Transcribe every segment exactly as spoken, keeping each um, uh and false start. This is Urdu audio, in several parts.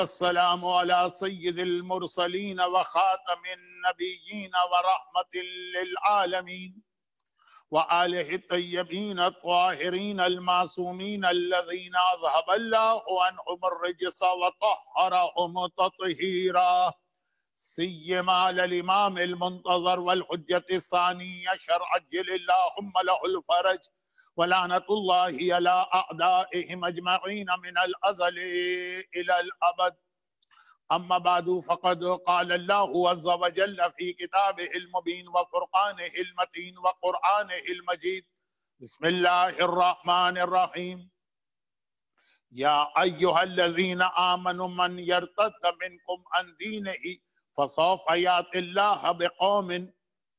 السلام على سيد المرسلين وخاتم النبيين ورحمة للعالمين وآله الطيبين الطاهرين المعصومين الذين أذهب الله عنهم الرجس وطهرهم تطهيرا، سيما للإمام المنتظر والحجة الثانية شرع عجل اللهم له الفرج ولعنة الله على أعدائهم أجمعين من الأزل إلى الأبد. أما بعد، فقد قال الله عز وجل في كتابه المبين وفرقانه المتين وقرآنه المجيد: بسم الله الرحمن الرحيم. يا أيها الذين آمنوا من يرتد منكم عن دينه فسوف يأتي الله بقوم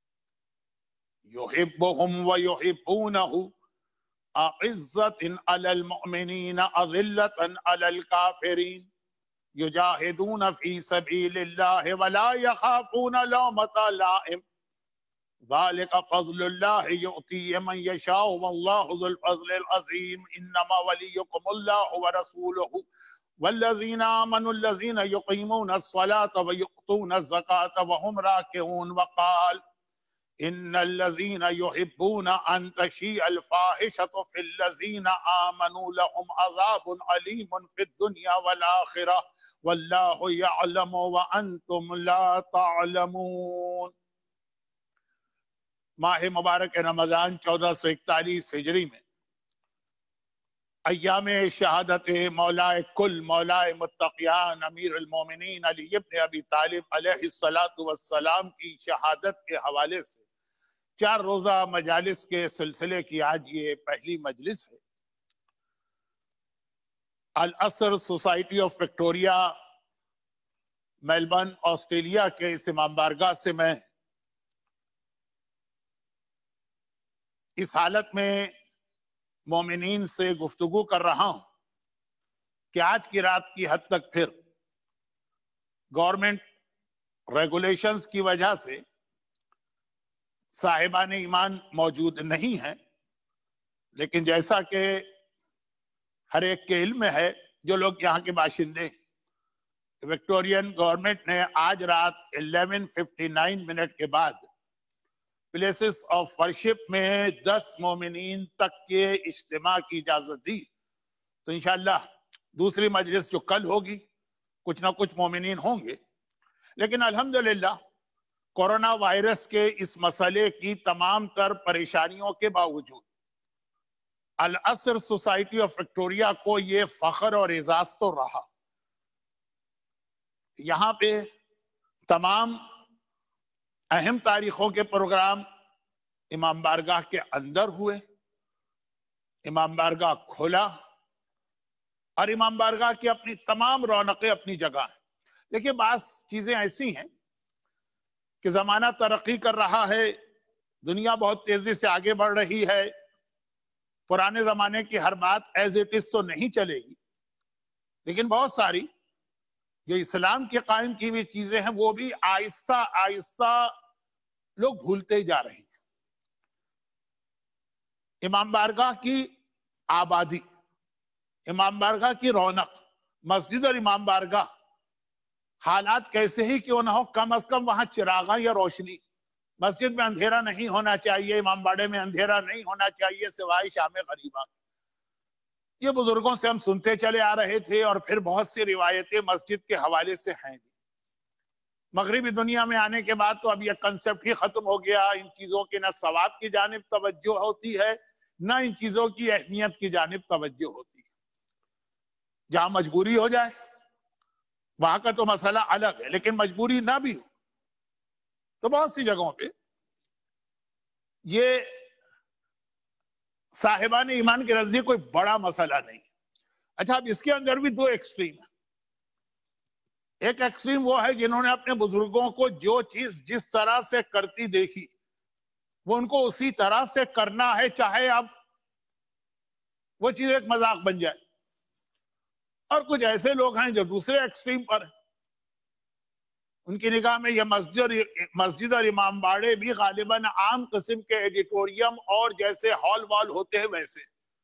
يحبهم ويحبونه أعزة على المؤمنين أذلة على الكافرين يجاهدون في سبيل الله ولا يخافون لومة لائم ذلك فضل الله يؤتيه من يشاء والله ذو الفضل العظيم. إنما وليكم الله ورسوله والذين آمنوا الذين يقيمون الصلاة ويؤتون الزكاة وهم راكعون. وقال: إن الذين يحبون أن تشيع الفاحشة في الذين آمنوا لهم عذاب أليم في الدنيا والآخرة والله يعلم وأنتم لا تعلمون. ماہ مبارک رمضان چودہ سو اکتالیس ہجری میں ایام شہادت مولائے کل مولائے متقیان امیر المومنین علی ابن ابی طالب علیہ السلام کی شہادت کے حوالے سے چار روزہ مجالس کے سلسلے کی آج یہ پہلی مجلس ہے۔ الاسر society of Victoria Melbourne Australia کے اس امام بارگاہ سے میں اس حالت میں مومنین سے گفتگو کر رہا ہوں کہ آج کی رات کی حد تک پھر گورنمنٹ ریگولیشنز کی وجہ سے صاحبان ایمان موجود نہیں ہیں، لیکن جیسا کہ ہر ایک کے علم میں ہے، جو لوگ یہاں کے باشندے وکٹورین گورنمنٹ نے آج رات الیون ففٹی نائن منٹ کے بعد پلیسز آف ورشپ میں دس مومنین تک کے اجتماع کی اجازت دی، تو انشاءاللہ دوسری مجلس جو کل ہوگی کچھ نہ کچھ مومنین ہوں گے۔ لیکن الحمدللہ کورونا وائرس کے اس مسئلے کی تمام تر پریشانیوں کے باوجود الاسر سوسائٹی آف وکٹوریا کو یہ فخر اور اعزاز تو رہا، یہاں پہ تمام اہم تاریخوں کے پروگرام امام بارگاہ کے اندر ہوئے، امام بارگاہ کھولا اور امام بارگاہ کی اپنی تمام رونقیں اپنی جگہ ہیں۔ دیکھیے، بعض چیزیں ایسی ہیں کہ زمانہ ترقی کر رہا ہے، دنیا بہت تیزی سے آگے بڑھ رہی ہے، پرانے زمانے کی ہر بات ایز اٹ از تو نہیں چلے گی، لیکن بہت ساری جو اسلام کے قائم کی ہوئی چیزیں ہیں وہ بھی آہستہ آہستہ لوگ بھولتے ہی جا رہے ہیں۔ امام بارگاہ کی آبادی، امام بارگاہ کی رونق، مسجد اور امام بارگاہ حالات کیسے ہی کیوں نہ ہو، کم از کم وہاں چراغاں یا روشنی، مسجد میں اندھیرا نہیں ہونا چاہیے، امام باڑے میں اندھیرا نہیں ہونا چاہیے سوائے شام غریبہ۔ یہ بزرگوں سے ہم سنتے چلے آ رہے تھے، اور پھر بہت سی روایتیں مسجد کے حوالے سے ہیں۔ مغربی دنیا میں آنے کے بعد تو اب یہ کنسپٹ ہی ختم ہو گیا، ان چیزوں کے نہ ثواب کی جانب توجہ ہوتی ہے نہ ان چیزوں کی اہمیت کی جانب توجہ ہوتی ہے۔ جہاں مجبوری ہو جائے وہاں کا تو مسئلہ الگ ہے، لیکن مجبوری نہ بھی ہو تو بہت سی جگہوں پہ یہ صاحبان ایمان کے نزدیک کوئی بڑا مسئلہ نہیں۔ اچھا، اب اس کے اندر بھی دو ایکسٹریم ہیں۔ ایک ایکسٹریم وہ ہے جنہوں نے اپنے بزرگوں کو جو چیز جس طرح سے کرتی دیکھی وہ ان کو اسی طرح سے کرنا ہے، چاہے اب وہ چیز ایک مذاق بن جائے۔ اور کچھ ایسے لوگ ہیں جو دوسرے ایکسٹریم پر ہیں، ان کی نگاہ میں یہ مسجد مسجد اور امام باڑے بھی غالباً عام قسم کے ایڈیٹوریم اور جیسے ہال وال ہوتے ہیں ویسے،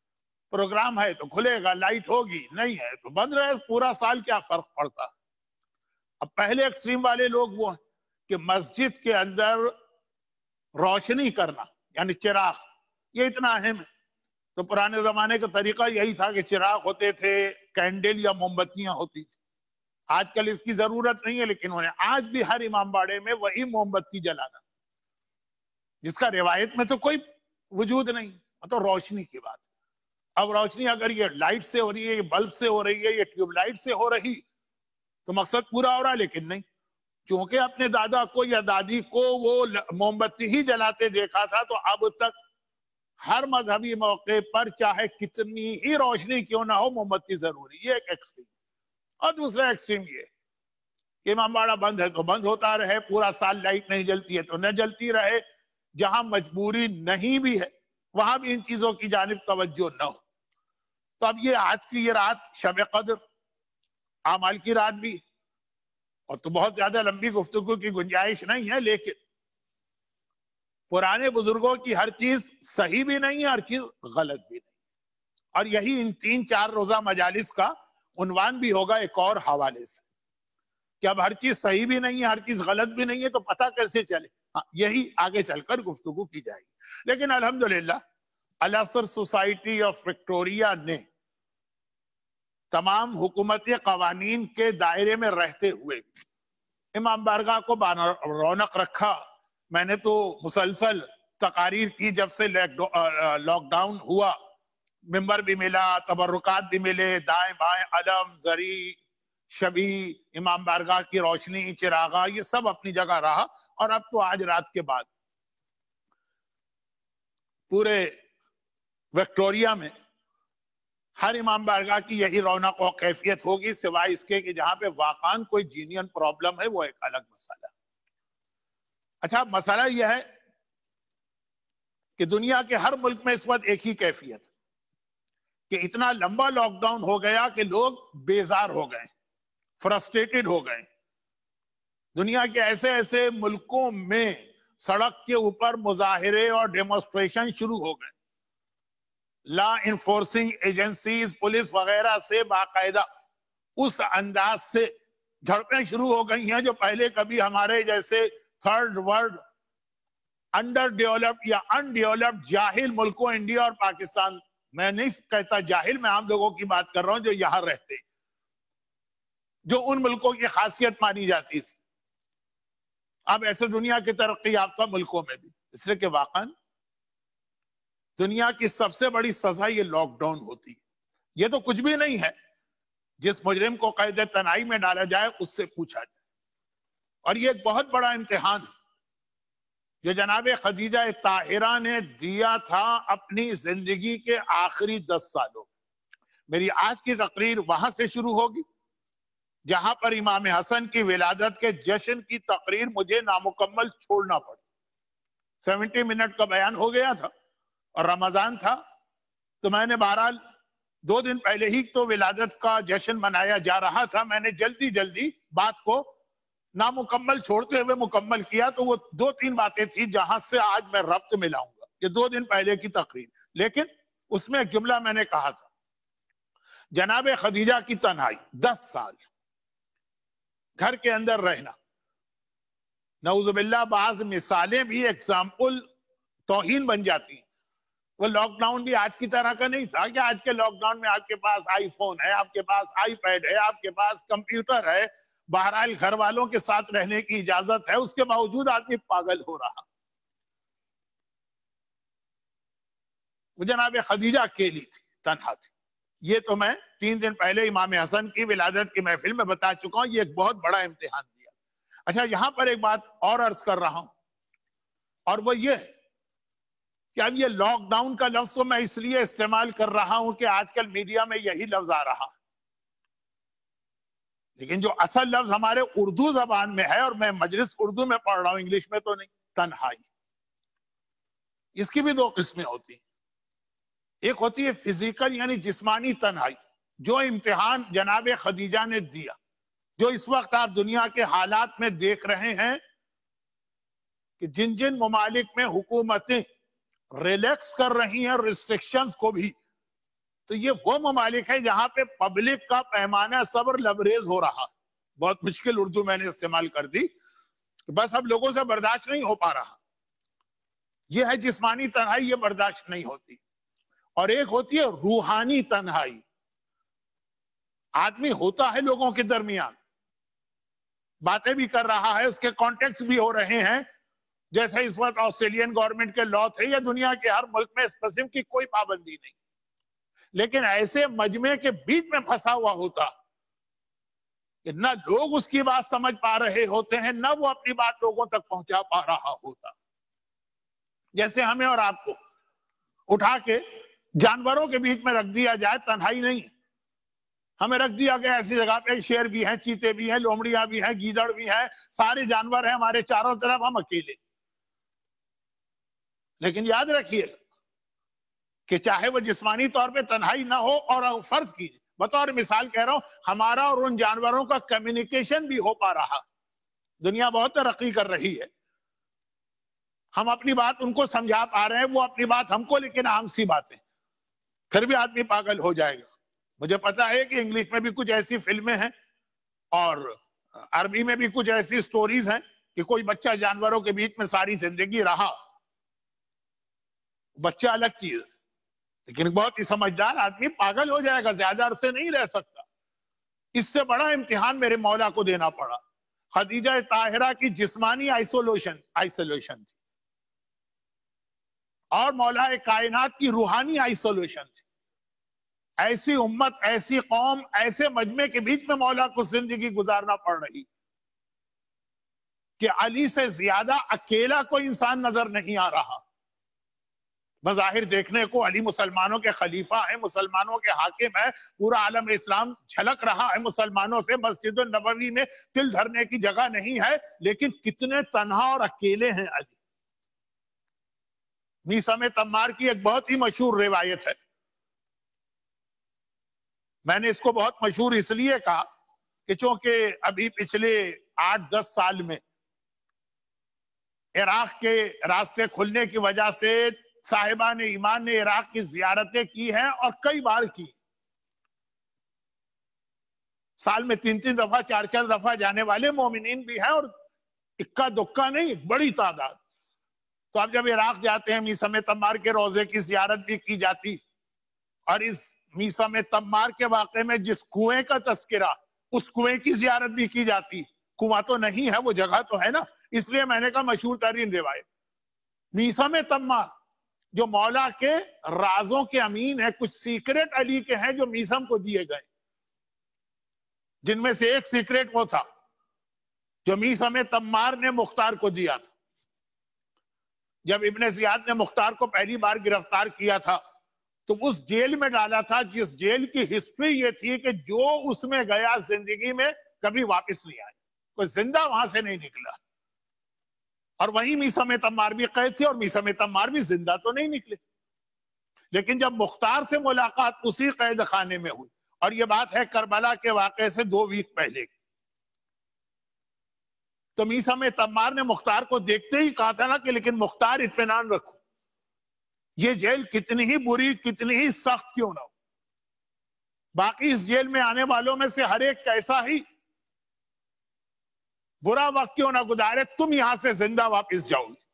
پروگرام ہے تو کھلے گا، لائٹ ہوگی، نہیں ہے تو بند رہے، پورا سال کیا فرق پڑتا. اب پہلے ایکسٹریم والے لوگ وہ ہیں کہ مسجد کے اندر روشنی کرنا یعنی چراغ، یہ اتنا اہم ہے. تو پرانے زمانے کا طریقہ یہی تھا کہ چراغ ہوتے تھے، کینڈل یا موم بتیاں ہوتی تھی. آج کل اس کی ضرورت نہیں ہے، لیکن انہیں آج بھی ہر امام باڑے میں وہی موم بتی جلانا، جس کا روایت میں تو کوئی وجود نہیں، تو روشنی کی بات. اب روشنی اگر یہ لائٹ سے ہو رہی ہے، یہ بلب سے ہو رہی ہے، یہ ٹیوب لائٹ سے ہو رہی تو مقصد پورا ہو رہا، لیکن نہیں. چونکہ اپنے دادا کو یا دادی کو وہ موم بتی ہی جلاتے دیکھا تھا، تو اب تک ہر مذہبی موقع پر چاہے کتنی ہی روشنی کیوں نہ ہو، موم بتی ضروری. یہ ایک ایکسٹریم. اور دوسرا ایکسٹریم یہ کہ امام باڑہ بند ہے تو بند ہوتا رہے، پورا سال لائٹ نہیں جلتی ہے تو نہ جلتی رہے. جہاں مجبوری نہیں بھی ہے وہاں بھی ان چیزوں کی جانب توجہ نہ ہو. تو اب یہ آج کی یہ رات شب قدر اعمال کی رات بھی، اور تو بہت زیادہ لمبی گفتگو کی گنجائش نہیں ہے، لیکن پرانے بزرگوں کی ہر چیز صحیح بھی نہیں ہے، ہر چیز غلط بھی نہیں. اور یہی ان تین چار روزہ مجالس کا عنوان بھی ہوگا ایک اور حوالے سے کہ اب ہر چیز صحیح بھی نہیں ہے، ہر چیز غلط بھی نہیں ہے، تو پتہ کیسے چلے. ہاں یہی آگے چل کر گفتگو کی جائے گی. لیکن الحمدللہ الاسر سوسائٹی آف وکٹوریا نے تمام حکومتی قوانین کے دائرے میں رہتے ہوئے امام بارگاہ کو رونق رکھا. میں نے تو مسلسل تقاریر کی جب سے لاک ڈاؤن ہوا، ممبر بھی ملا، تبرکات بھی ملے، دائیں بائیں علم، زری، شبی، امام بارگاہ کی روشنی، چراغا، یہ سب اپنی جگہ رہا. اور اب تو آج رات کے بعد پورے وکٹوریا میں ہر امام بارگاہ کی یہی رونق و کیفیت ہوگی، سوائے اس کے کہ جہاں پہ واقعاً کوئی جینین پرابلم ہے، وہ ایک الگ مسئلہ. اچھا مسئلہ یہ ہے کہ دنیا کے ہر ملک میں اس وقت ایک ہی کیفیت کہ اتنا لمبا لاک ڈاؤن ہو گیا کہ لوگ بیزار ہو گئے، فرسٹریٹڈ ہو گئے. دنیا کے ایسے ایسے ملکوں میں سڑک کے اوپر مظاہرے اور ڈیمونسٹریشن شروع ہو گئے. لا انفورسنگ ایجنسیز، پولیس وغیرہ سے باقاعدہ اس انداز سے جھڑپیں شروع ہو گئی ہیں جو پہلے کبھی ہمارے جیسے تھرڈ ورلڈ انڈر ڈیولپڈ یا ان ڈیولپڈ جاہل ملکوں انڈیا اور پاکستان، میں نہیں کہتا جاہل، میں عام لوگوں کی بات کر رہا ہوں جو یہاں رہتے، جو ان ملکوں کی خاصیت مانی جاتی تھی، اب ایسے دنیا کے ترقی یافتہ ملکوں میں بھی. اس لیے کہ واقعاً دنیا کی سب سے بڑی سزا یہ لاک ڈاؤن ہوتی ہے. یہ تو کچھ بھی نہیں ہے، جس مجرم کو قید تنہائی میں ڈالا جائے اس سے پوچھا جائے. اور یہ ایک بہت بڑا امتحان ہے جو جناب خدیجہ طاہرہ نے دیا تھا اپنی زندگی کے آخری دس سالوں. میری آج کی تقریر وہاں سے شروع ہوگی جہاں پر امام حسن کی ولادت کے جشن کی تقریر مجھے نامکمل چھوڑنا پڑی. سیونٹی منٹ کا بیان ہو گیا تھا اور رمضان تھا، تو میں نے بہرحال دو دن پہلے ہی تو ولادت کا جشن منایا جا رہا تھا، میں نے جلدی جلدی بات کو نامکمل چھوڑتے ہوئے مکمل کیا. تو وہ دو تین باتیں تھیں جہاں سے آج میں ربط ملاؤں گا. یہ دو دن پہلے کی تقریر، لیکن اس میں ایک جملہ میں نے کہا تھا، جناب خدیجہ کی تنہائی، دس سال گھر کے اندر رہنا. نعوذ باللہ بعض مثالیں بھی ایگزامپل توہین بن جاتی ہیں. وہ لاک ڈاؤن بھی آج کی طرح کا نہیں تھا کہ آج کے لاک ڈاؤن میں آپ کے پاس آئی فون ہے، آپ کے پاس آئی پیڈ ہے، آپ کے پاس کمپیوٹر ہے، بہرحال گھر والوں کے ساتھ رہنے کی اجازت ہے، اس کے باوجود آدمی پاگل ہو رہا. وہ جناب خدیجہ اکیلی تھی، تنہا تھی. یہ تو میں تین دن پہلے امام حسن کی ولادت کی محفل میں بتا چکا ہوں. یہ ایک بہت بڑا امتحان دیا. اچھا یہاں پر ایک بات اور عرض کر رہا ہوں، اور وہ یہ کہ اب یہ لاک ڈاؤن کا لفظ تو میں اس لیے استعمال کر رہا ہوں کہ آج کل میڈیا میں یہی لفظ آ رہا، لیکن جو اصل لفظ ہمارے اردو زبان میں ہے، اور میں مجلس اردو میں پڑھ رہا ہوں، انگلش میں تو نہیں، تنہائی. اس کی بھی دو قسمیں ہوتی ہیں. ایک ہوتی ہے فزیکل یعنی جسمانی تنہائی، جو امتحان جناب خدیجہ نے دیا، جو اس وقت آپ دنیا کے حالات میں دیکھ رہے ہیں کہ جن جن ممالک میں حکومتیں ریلیکس کر رہی ہیں ریسٹرکشنز کو بھی، تو یہ وہ ممالک ہے جہاں پہ پبلک کا پیمانہ صبر لبریز ہو رہا. بہت مشکل اردو میں نے استعمال کر دی, بس اب لوگوں سے برداشت نہیں ہو پا رہا. یہ ہے جسمانی تنہائی, یہ برداشت نہیں ہوتی. اور ایک ہوتی ہے روحانی تنہائی. آدمی ہوتا ہے لوگوں کے درمیان, باتیں بھی کر رہا ہے, اس کے کانٹیکٹس بھی ہو رہے ہیں, جیسے اس وقت آسٹریلین گورنمنٹ کے لا تھے یا دنیا کے ہر ملک میں اس قسم کی کوئی پابندی نہیں. لیکن ایسے مجمع کے بیچ میں پھنسا ہوا ہوتا کہ نہ لوگ اس کی بات سمجھ پا رہے ہوتے ہیں, نہ وہ اپنی بات لوگوں تک پہنچا پا رہا ہوتا. جیسے ہمیں اور آپ کو اٹھا کے جانوروں کے بیچ میں رکھ دیا جائے, تنہائی نہیں. ہمیں رکھ دیا گیا ایسی جگہ پہ, شیر بھی ہیں, چیتے بھی ہیں, لومڑیاں بھی ہیں, گیدڑ بھی ہیں, سارے جانور ہیں ہمارے چاروں طرف, ہم اکیلے. لیکن یاد رکھیے کہ چاہے وہ جسمانی طور پہ تنہائی نہ ہو, اور فرض کیجیے بطور مثال کہہ رہا ہوں, ہمارا اور ان جانوروں کا کمیونیکیشن بھی ہو پا رہا. دنیا بہت ترقی کر رہی ہے, ہم اپنی بات ان کو سمجھا پا رہے ہیں, وہ اپنی بات ہم کو, لیکن عام سی باتیں. پھر بھی آدمی پاگل ہو جائے گا. مجھے پتا ہے کہ انگلش میں بھی کچھ ایسی فلمیں ہیں اور عربی میں بھی کچھ ایسی سٹوریز ہیں کہ کوئی بچہ جانوروں کے بیچ میں ساری زندگی رہا. بچہ الگ چیز, لیکن بہت ہی سمجھدار آدمی پاگل ہو جائے گا, زیادہ عرصے نہیں رہ سکتا. اس سے بڑا امتحان میرے مولا کو دینا پڑا. خدیجہ طاہرہ کی جسمانی آئسولیشن آئسولیشن تھی, اور مولا کائنات کی روحانی آئسولیشن تھی. ایسی امت, ایسی قوم, ایسے مجمع کے بیچ میں مولا کو زندگی گزارنا پڑ رہی کہ علی سے زیادہ اکیلا کوئی انسان نظر نہیں آ رہا. بظاہر دیکھنے کو علی مسلمانوں کے خلیفہ ہیں, مسلمانوں کے حاکم ہیں, پورا عالم اسلام جھلک رہا ہے مسلمانوں سے, مسجد النبوی میں تل دھرنے کی جگہ نہیں ہے, لیکن کتنے تنہا اور اکیلے ہیں علی. میثم تمار کی ایک بہت ہی مشہور روایت ہے. میں نے اس کو بہت مشہور اس لیے کہا کہ چونکہ ابھی پچھلے آٹھ دس سال میں عراق کے راستے کھلنے کی وجہ سے صاحبان ایمان نے عراق کی زیارتیں کی ہیں, اور کئی بار کی. سال میں تین تین دفعہ, چار چار دفعہ جانے والے مومنین بھی ہیں, اور اکا دکا نہیں, بڑی تعداد. تو اب جب عراق جاتے ہیں, میثم تمار کے روضے کی زیارت بھی کی جاتی, اور اس میثم تمار کے واقعے میں جس کنویں کا تذکرہ, اس کنویں کی زیارت بھی کی جاتی. کنواں تو نہیں ہے, وہ جگہ تو ہے نا, اس لیے میں نے کہا مشہور ترین روایت. میثم تمار جو مولا کے رازوں کے امین ہیں, کچھ سیکریٹ علی کے ہیں جو میثم کو دیے گئے, جن میں سے ایک سیکریٹ وہ تھا جو میثم تمار نے مختار کو دیا تھا. جب ابن زیاد نے مختار کو پہلی بار گرفتار کیا تھا تو اس جیل میں ڈالا تھا جس جیل کی ہسٹری یہ تھی کہ جو اس میں گیا زندگی میں کبھی واپس نہیں آیا, کوئی زندہ وہاں سے نہیں نکلا. اور وہیں میثم تمار بھی قید تھے, اور میثم تمار بھی زندہ تو نہیں نکلے. لیکن جب مختار سے ملاقات اسی قید خانے میں ہوئی, اور یہ بات ہے کربلا کے واقعے سے دو ویک پہلے کی, تو میثم تمار نے مختار کو دیکھتے ہی کہا تھا نا کہ لیکن مختار اطمینان رکھو, یہ جیل کتنی ہی بری, کتنی ہی سخت کیوں نہ ہو, باقی اس جیل میں آنے والوں میں سے ہر ایک کیسا ہی برا وقت کیوں نہ گزارے, تم یہاں سے زندہ واپس جاؤ گے,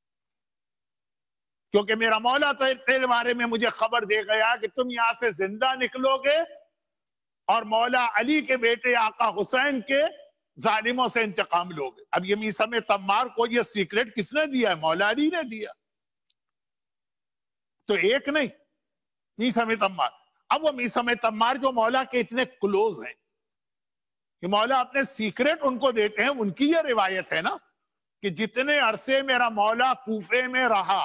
کیونکہ میرا مولا تیرے بارے میں مجھے خبر دے گیا کہ تم یہاں سے زندہ نکلو گے, اور مولا علی کے بیٹے آقا حسین کے ظالموں سے انتقام لو گے. اب یہ میثم تمار کو یہ سیکریٹ کس نے دیا ہے؟ مولا علی نے دیا. تو ایک نہیں, میثم تمار. اب وہ میثم تمار جو مولا کے اتنے کلوز ہیں کہ مولا اپنے سیکریٹ ان کو دیتے ہیں, ان کی یہ روایت ہے نا کہ جتنے عرصے میرا مولا کوفے میں رہا,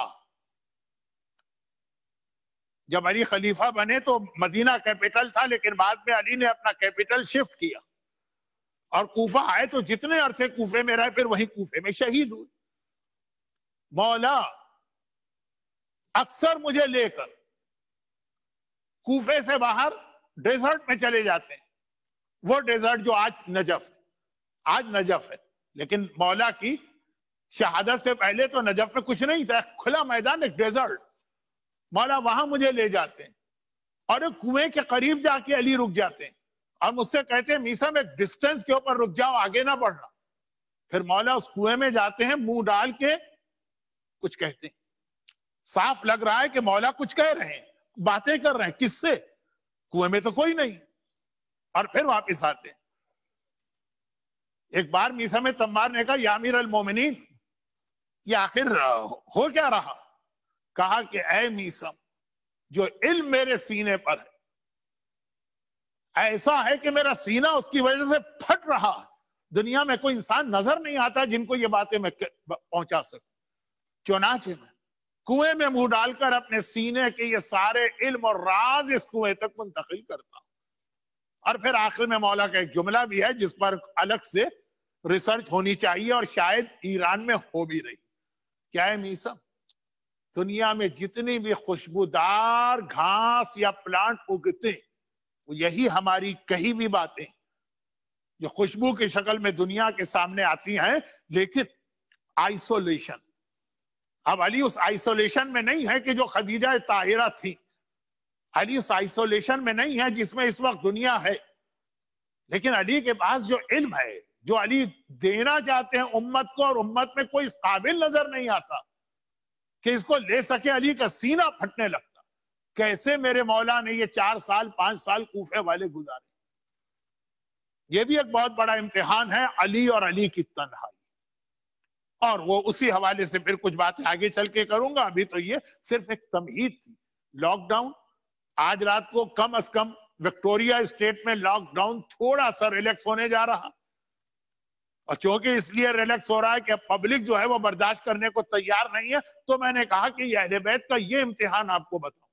جب علی خلیفہ بنے تو مدینہ کیپٹل تھا, لیکن بعد میں علی نے اپنا کیپٹل شفٹ کیا اور کوفہ آئے, تو جتنے عرصے کوفے میں رہے پھر وہیں کوفے میں شہید ہوئے. مولا اکثر مجھے لے کر کوفے سے باہر ڈیزرٹ میں چلے جاتے ہیں, وہ ڈیزرٹ جو آج نجف ہے, آج نجف ہے, لیکن مولا کی شہادت سے پہلے تو نجف میں کچھ نہیں تھا, کھلا میدان, ایک ڈیزرٹ. مولا وہاں مجھے لے جاتے ہیں اور ایک کنویں کے قریب جا کے علی رک جاتے ہیں اور مجھ سے کہتے ہیں میسم ایک ڈسٹنس کے اوپر رک جاؤ، آگے نہ بڑھنا. پھر مولا اس کنویں میں جاتے ہیں، منہ ڈال کے کچھ کہتے ہیں. صاف لگ رہا ہے کہ مولا کچھ کہہ رہے ہیں، باتیں کر رہے ہیں. کس سے؟ کنویں میں تو کوئی نہیں. اور پھر واپس آتے ہیں. ایک بار میسم تمار نے کہا یا امیر المومنین، یہ آخر ہو کیا رہا؟ کہا کہ اے میسم، جو علم میرے سینے پر ہے ایسا ہے کہ میرا سینہ اس کی وجہ سے پھٹ رہا ہے. دنیا میں کوئی انسان نظر نہیں آتا جن کو یہ باتیں میں پہنچا سکوں. چنانچہ میں کنویں میں منہ ڈال کر اپنے سینے کے یہ سارے علم اور راز اس کنویں تک منتقل کرتا ہوں. اور پھر آخر میں مولا کا ایک جملہ بھی ہے جس پر الگ سے ریسرچ ہونی چاہیے اور شاید ایران میں ہو بھی رہی. کیا ہے میسم؟ دنیا میں جتنی بھی خوشبودار گھاس یا پلانٹ اگتے وہ یہی ہماری کہی بھی باتیں جو خوشبو کی شکل میں دنیا کے سامنے آتی ہیں، لیکن آئسولیشن. اب علی اس آئسولیشن میں نہیں ہے کہ جو خدیجہ طاہرہ تھی. علی اس آئسولیشن میں نہیں ہے جس میں اس وقت دنیا ہے. لیکن علی کے پاس جو علم ہے، جو علی دینا چاہتے ہیں امت کو، اور امت میں کوئی اس قابل نظر نہیں آتا کہ اس کو لے سکے. علی کا سینہ پھٹنے لگتا. کیسے میرے مولا نے یہ چار سال پانچ سال کوفے والے گزارے. یہ بھی ایک بہت بڑا امتحان ہے، علی اور علی کی تنہائی. اور وہ اسی حوالے سے پھر کچھ باتیں آگے چل کے کروں گا. ابھی تو یہ صرف ایک تمہید تھی. لاک ڈاؤن آج رات کو کم از کم وکٹوریا اسٹیٹ میں لاک ڈاؤن تھوڑا سا ریلیکس ہونے جا رہا. اور چونکہ اس لیے ریلیکس ہو رہا ہے کہ پبلک جو ہے وہ برداشت کرنے کو تیار نہیں ہے، تو میں نے کہا کہ یہ اہل بیت کا یہ امتحان آپ کو بتاؤں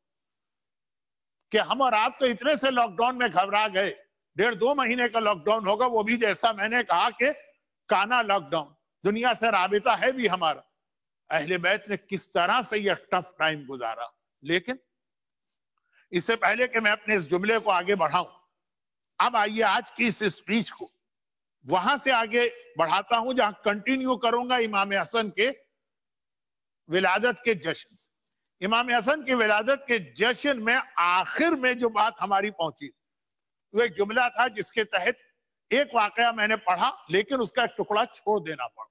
کہ ہم اور آپ تو اتنے سے لاک ڈاؤن میں گھبرا گئے. ڈیڑھ دو مہینے کا لاک ڈاؤن ہوگا، وہ بھی جیسا میں نے کہا کہ کانا لاک ڈاؤن. دنیا سے رابطہ ہے بھی ہمارا. اہل بیت نے کس طرح سے یہ ٹف ٹائم گزارا. لیکن اس سے پہلے کہ میں اپنے اس جملے کو آگے بڑھاؤں، اب آئیے آج کی اس اسپیچ کو وہاں سے آگے بڑھاتا ہوں جہاں کنٹینیو کروں گا امام حسن کے ولادت کے جشن سے. امام حسن کی ولادت کے جشن میں آخر میں جو بات ہماری پہنچی وہ ایک جملہ تھا جس کے تحت ایک واقعہ میں نے پڑھا لیکن اس کا ایک ٹکڑا چھوڑ دینا پڑا.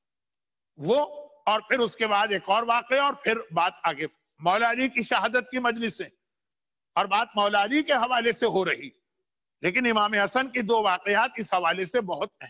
وہ اور پھر اس کے بعد ایک اور واقعہ اور پھر بات آگے مولا علی کی شہادت کی مجلس سے اور بات مولا علی کے حوالے سے ہو رہی. لیکن امام حسن کی دو واقعات اس حوالے سے بہت اہم.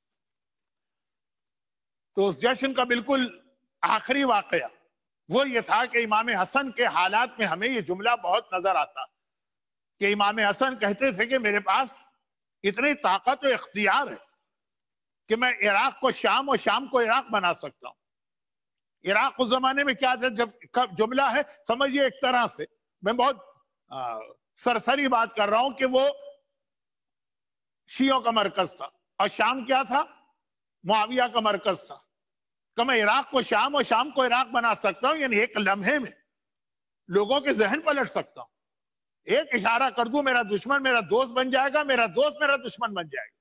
تو اس جشن کا بالکل آخری واقعہ وہ یہ تھا کہ امام حسن کے حالات میں ہمیں یہ جملہ بہت نظر آتا کہ امام حسن کہتے تھے کہ میرے پاس اتنی طاقت و اختیار ہے کہ میں عراق کو شام اور شام کو عراق بنا سکتا ہوں. عراق اس زمانے میں کیا تھا؟ جب جملہ ہے سمجھیے ایک طرح سے میں بہت سرسری بات کر رہا ہوں کہ وہ شیعوں کا مرکز تھا اور شام کیا تھا؟ معاویہ کا مرکز تھا. کہ میں عراق کو شام اور شام کو عراق بنا سکتا ہوں، یعنی ایک لمحے میں لوگوں کے ذہن پلٹ سکتا ہوں. ایک اشارہ کر دوں میرا دشمن میرا دوست بن جائے گا، میرا دوست میرا دشمن بن جائے گا.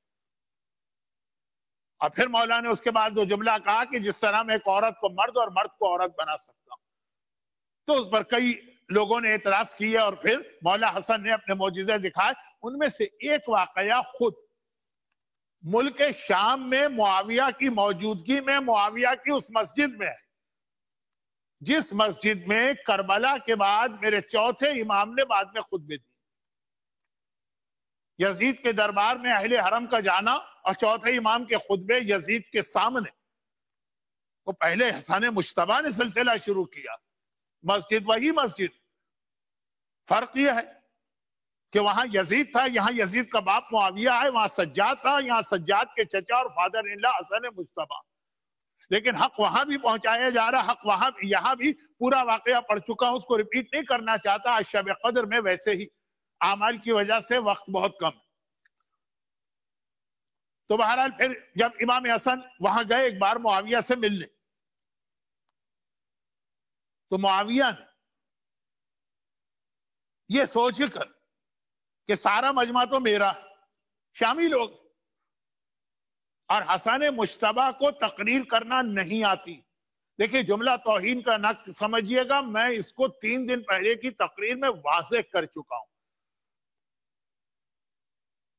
اور پھر مولا نے اس کے بعد وہ جملہ کہا کہ جس طرح میں ایک عورت کو مرد اور مرد کو عورت بنا سکتا ہوں. تو اس پر کئی لوگوں نے اعتراض کیا اور پھر مولا حسن نے اپنے معجزے دکھائے. ان میں سے ایک واقعہ خود ملک شام میں معاویہ کی موجودگی میں معاویہ کی اس مسجد میں ہے جس مسجد میں کربلا کے بعد میرے چوتھے امام نے بعد میں خطبے دی. یزید کے دربار میں اہل حرم کا جانا اور چوتھے امام کے خطبے یزید کے سامنے. وہ پہلے حسن مجتبیٰ نے سلسلہ شروع کیا. مسجد وہی مسجد، فرق یہ ہے کہ وہاں یزید تھا، یہاں یزید کا باپ معاویہ ہے. وہاں سجاد تھا، یہاں سجاد کے چچا اور فادر ان لا حسن مجتبیٰ. لیکن حق وہاں بھی پہنچایا جا رہا، حق وہاں یہاں بھی. پورا واقعہ پڑھ چکا ہوں، اس کو ریپیٹ نہیں کرنا چاہتا. آج شب قدر میں ویسے ہی اعمال کی وجہ سے وقت بہت کم. تو بہرحال پھر جب امام حسن وہاں گئے ایک بار معاویہ سے ملنے، تو معاویہ نے یہ سوچ کر کہ سارا مجمع تو میرا شامی لوگ اور حسن مجتبیٰ کو تقریر کرنا نہیں آتی. دیکھیں جملہ توہین کا نہ سمجھیے گا، میں اس کو تین دن پہلے کی تقریر میں واضح کر چکا ہوں.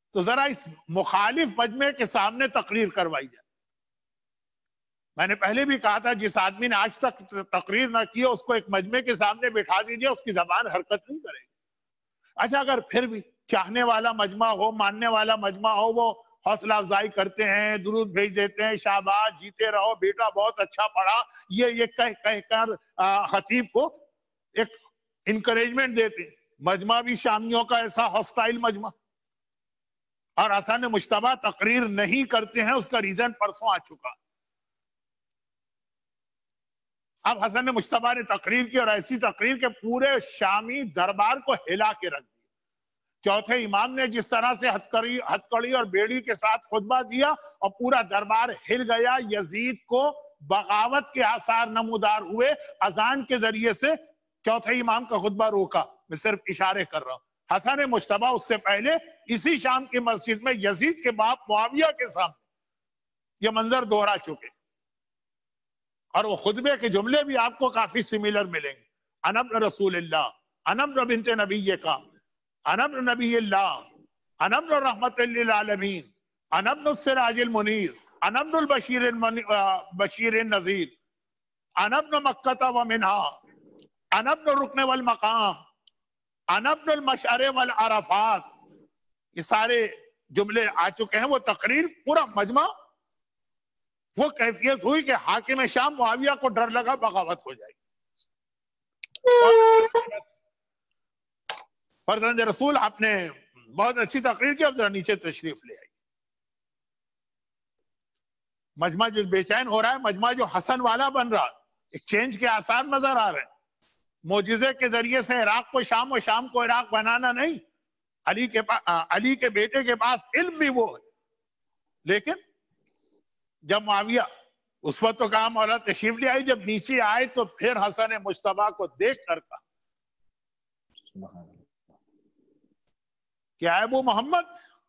تو ذرا اس مخالف مجمع کے سامنے تقریر کروائی جائے. میں نے پہلے بھی کہا تھا جس آدمی نے آج تک تقریر نہ کی اس کو ایک مجمع کے سامنے بٹھا دیجئے, اس کی زبان حرکت نہیں کرے گی. اچھا اگر پھر بھی چاہنے والا مجمع ہو, ماننے والا مجمع ہو, وہ حوصلہ افزائی کرتے ہیں, درود بھیج دیتے ہیں, شاباش جیتے رہو بیٹا بہت اچھا پڑھا, یہ یہ کہہ کہہ کر خطیب کو ایک انکریجمنٹ دیتے. مجمع بھی شامیوں کا ایسا ہاسٹائل مجمع, اور حسن مجتبیٰ تقریر نہیں کرتے ہیں, اس کا ریزن پرسوں آ چکا. اب حسن مجتبیٰ نے تقریر کی اور ایسی تقریر کے پورے شامی دربار کو ہلا کے رکھ دیا. چوتھے امام نے جس طرح سے ہتکڑی ہتکڑی اور بیڑی کے ساتھ خطبہ دیا اور پورا دربار ہل گیا, یزید کو بغاوت کے آثار نمودار ہوئے. اذان کے ذریعے سے چوتھے امام کا خطبہ روکا. میں صرف اشارے کر رہا ہوں. حسن مجتبیٰ اس سے پہلے اسی شام کی مسجد میں یزید کے باپ معاویہ کے سامنے یہ منظر دوہرا چکے, اور وہ خطبے کے جملے بھی آپ کو کافی سملر ملیں گے. انا ابن رسول اللہ, انا ابن بنت نبی کا, انا ابن نبی اللہ, انا ابن رحمت للعالمین, انا ابن السراج المنیر, انا ابن البشیر بشیر النذیر, انا ابن مکہ ومنہا, انا ابن الرکن والمقام, انا ابن المشعر والعرفات. یہ سارے جملے آ چکے ہیں. وہ تقریر پورا مجمع, وہ کیفیت ہوئی کہ حاکم شام معاویہ کو ڈر لگا بغاوت ہو جائے گی. فرزند رسول آپ نے بہت اچھی تقریر کی, اب ذرا نیچے تشریف لے آئی. مجمع جو بے چین ہو رہا ہے, مجمع جو حسن والا بن رہا, ایک چینج کے آثار نظر آ رہے ہیں. معجزے کے ذریعے سے عراق کو شام و شام کو عراق بنانا نہیں. علی کے پاس, علی کے بیٹے کے پاس علم بھی وہ ہے, لیکن جب معاویہ اس وقت تو کہا مولا تشریف لے آئی, جب نیچے آئے تو پھر حسن مجتبیٰ کو دیکھ کر کہا کیا ابو محمد,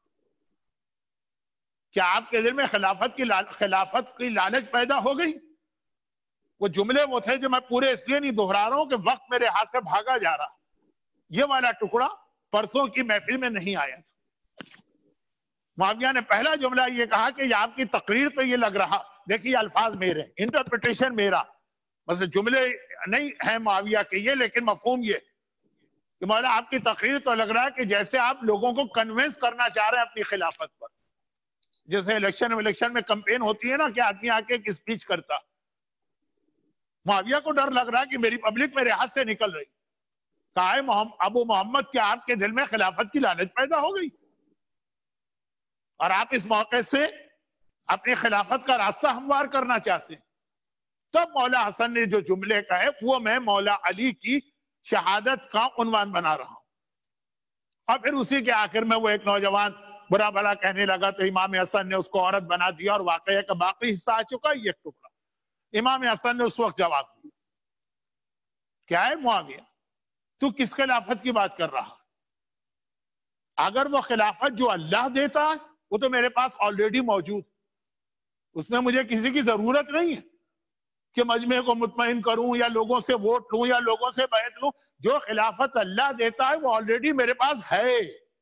کیا آپ کے دل میں خلافت کی خلافت کی لالچ پیدا ہو گئی؟ وہ جملے وہ تھے جو میں پورے اس لیے نہیں دہرا رہا ہوں کہ وقت میرے ہاتھ سے بھاگا جا رہا. یہ والا ٹکڑا پرسوں کی محفل میں نہیں آیا تھا. معاویہ نے پہلا جملہ یہ کہا کہ یہ آپ کی تقریر تو یہ لگ رہا, دیکھیے الفاظ میرے, انٹرپریٹیشن میرا, بس جملے نہیں ہیں معاویہ کے یہ, لیکن مفہوم یہ کہ مولا آپ کی تقریر تو لگ رہا ہے کہ جیسے آپ لوگوں کو کنونس کرنا چاہ رہے ہیں اپنی خلافت پر. جیسے الیکشن الیکشن میں کمپین ہوتی ہے نا کہ آدمی آ کے ایک اسپیچ کرتا. معاویہ کو ڈر لگ رہا کہ میری پبلک میرے ہاتھ سے نکل رہی. کہا ہے ابو محمد کیا آپ کے دل میں خلافت کی لالچ پیدا ہو گئی اور آپ اس موقع سے اپنی خلافت کا راستہ ہموار کرنا چاہتے ہیں؟ تب مولا حسن نے جو جملے کہے وہ میں مولا علی کی شہادت کا عنوان بنا رہا ہوں. اور پھر اسی کے آخر میں وہ ایک نوجوان برا بھلا کہنے لگا تو امام حسن نے اس کو عورت بنا دیا, اور واقعہ کا باقی حصہ آ چکا یہ ایک ٹکڑا. امام حسن نے اس وقت جواب دیا کیا ہے معاویہ, تو کس خلافت کی بات کر رہا؟ اگر وہ خلافت جو اللہ دیتا ہے وہ تو میرے پاس آلریڈی موجود, اس میں مجھے کسی کی ضرورت نہیں ہے کہ مجمع کو مطمئن کروں یا لوگوں سے ووٹ لوں یا لوگوں سے بیعت لوں. جو خلافت اللہ دیتا ہے وہ آلریڈی میرے پاس ہے.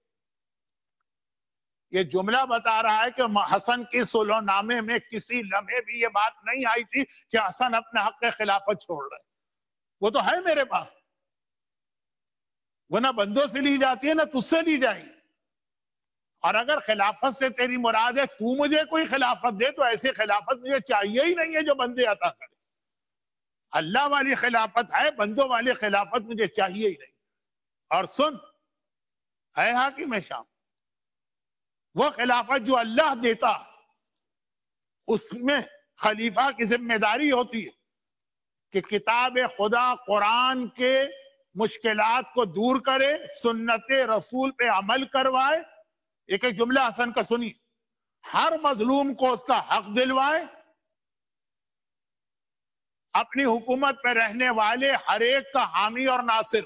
یہ جملہ بتا رہا ہے کہ حسن کی صلح نامے میں کسی لمحے بھی یہ بات نہیں آئی تھی کہ حسن اپنے حق خلافت چھوڑ رہے. وہ تو ہے میرے پاس, وہ نہ بندوں سے لی جاتی ہے نہ تجھ سے لی جائے گی. اور اگر خلافت سے تیری مراد ہے تو مجھے کوئی خلافت دے, تو ایسی خلافت مجھے چاہیے ہی نہیں ہے جو بندے عطا کرے. اللہ والی خلافت ہے, بندوں والی خلافت مجھے چاہیے ہی نہیں. اور سن اے حاکم شام, وہ خلافت جو اللہ دیتا اس میں خلیفہ کی ذمہ داری ہوتی ہے کہ کتاب خدا قرآن کے مشکلات کو دور کرے, سنت رسول پہ عمل کروائے. ایک ایک جملہ حسن کا سنی, ہر مظلوم کو اس کا حق دلوائے, اپنی حکومت پہ رہنے والے ہر ایک کا حامی اور ناصر,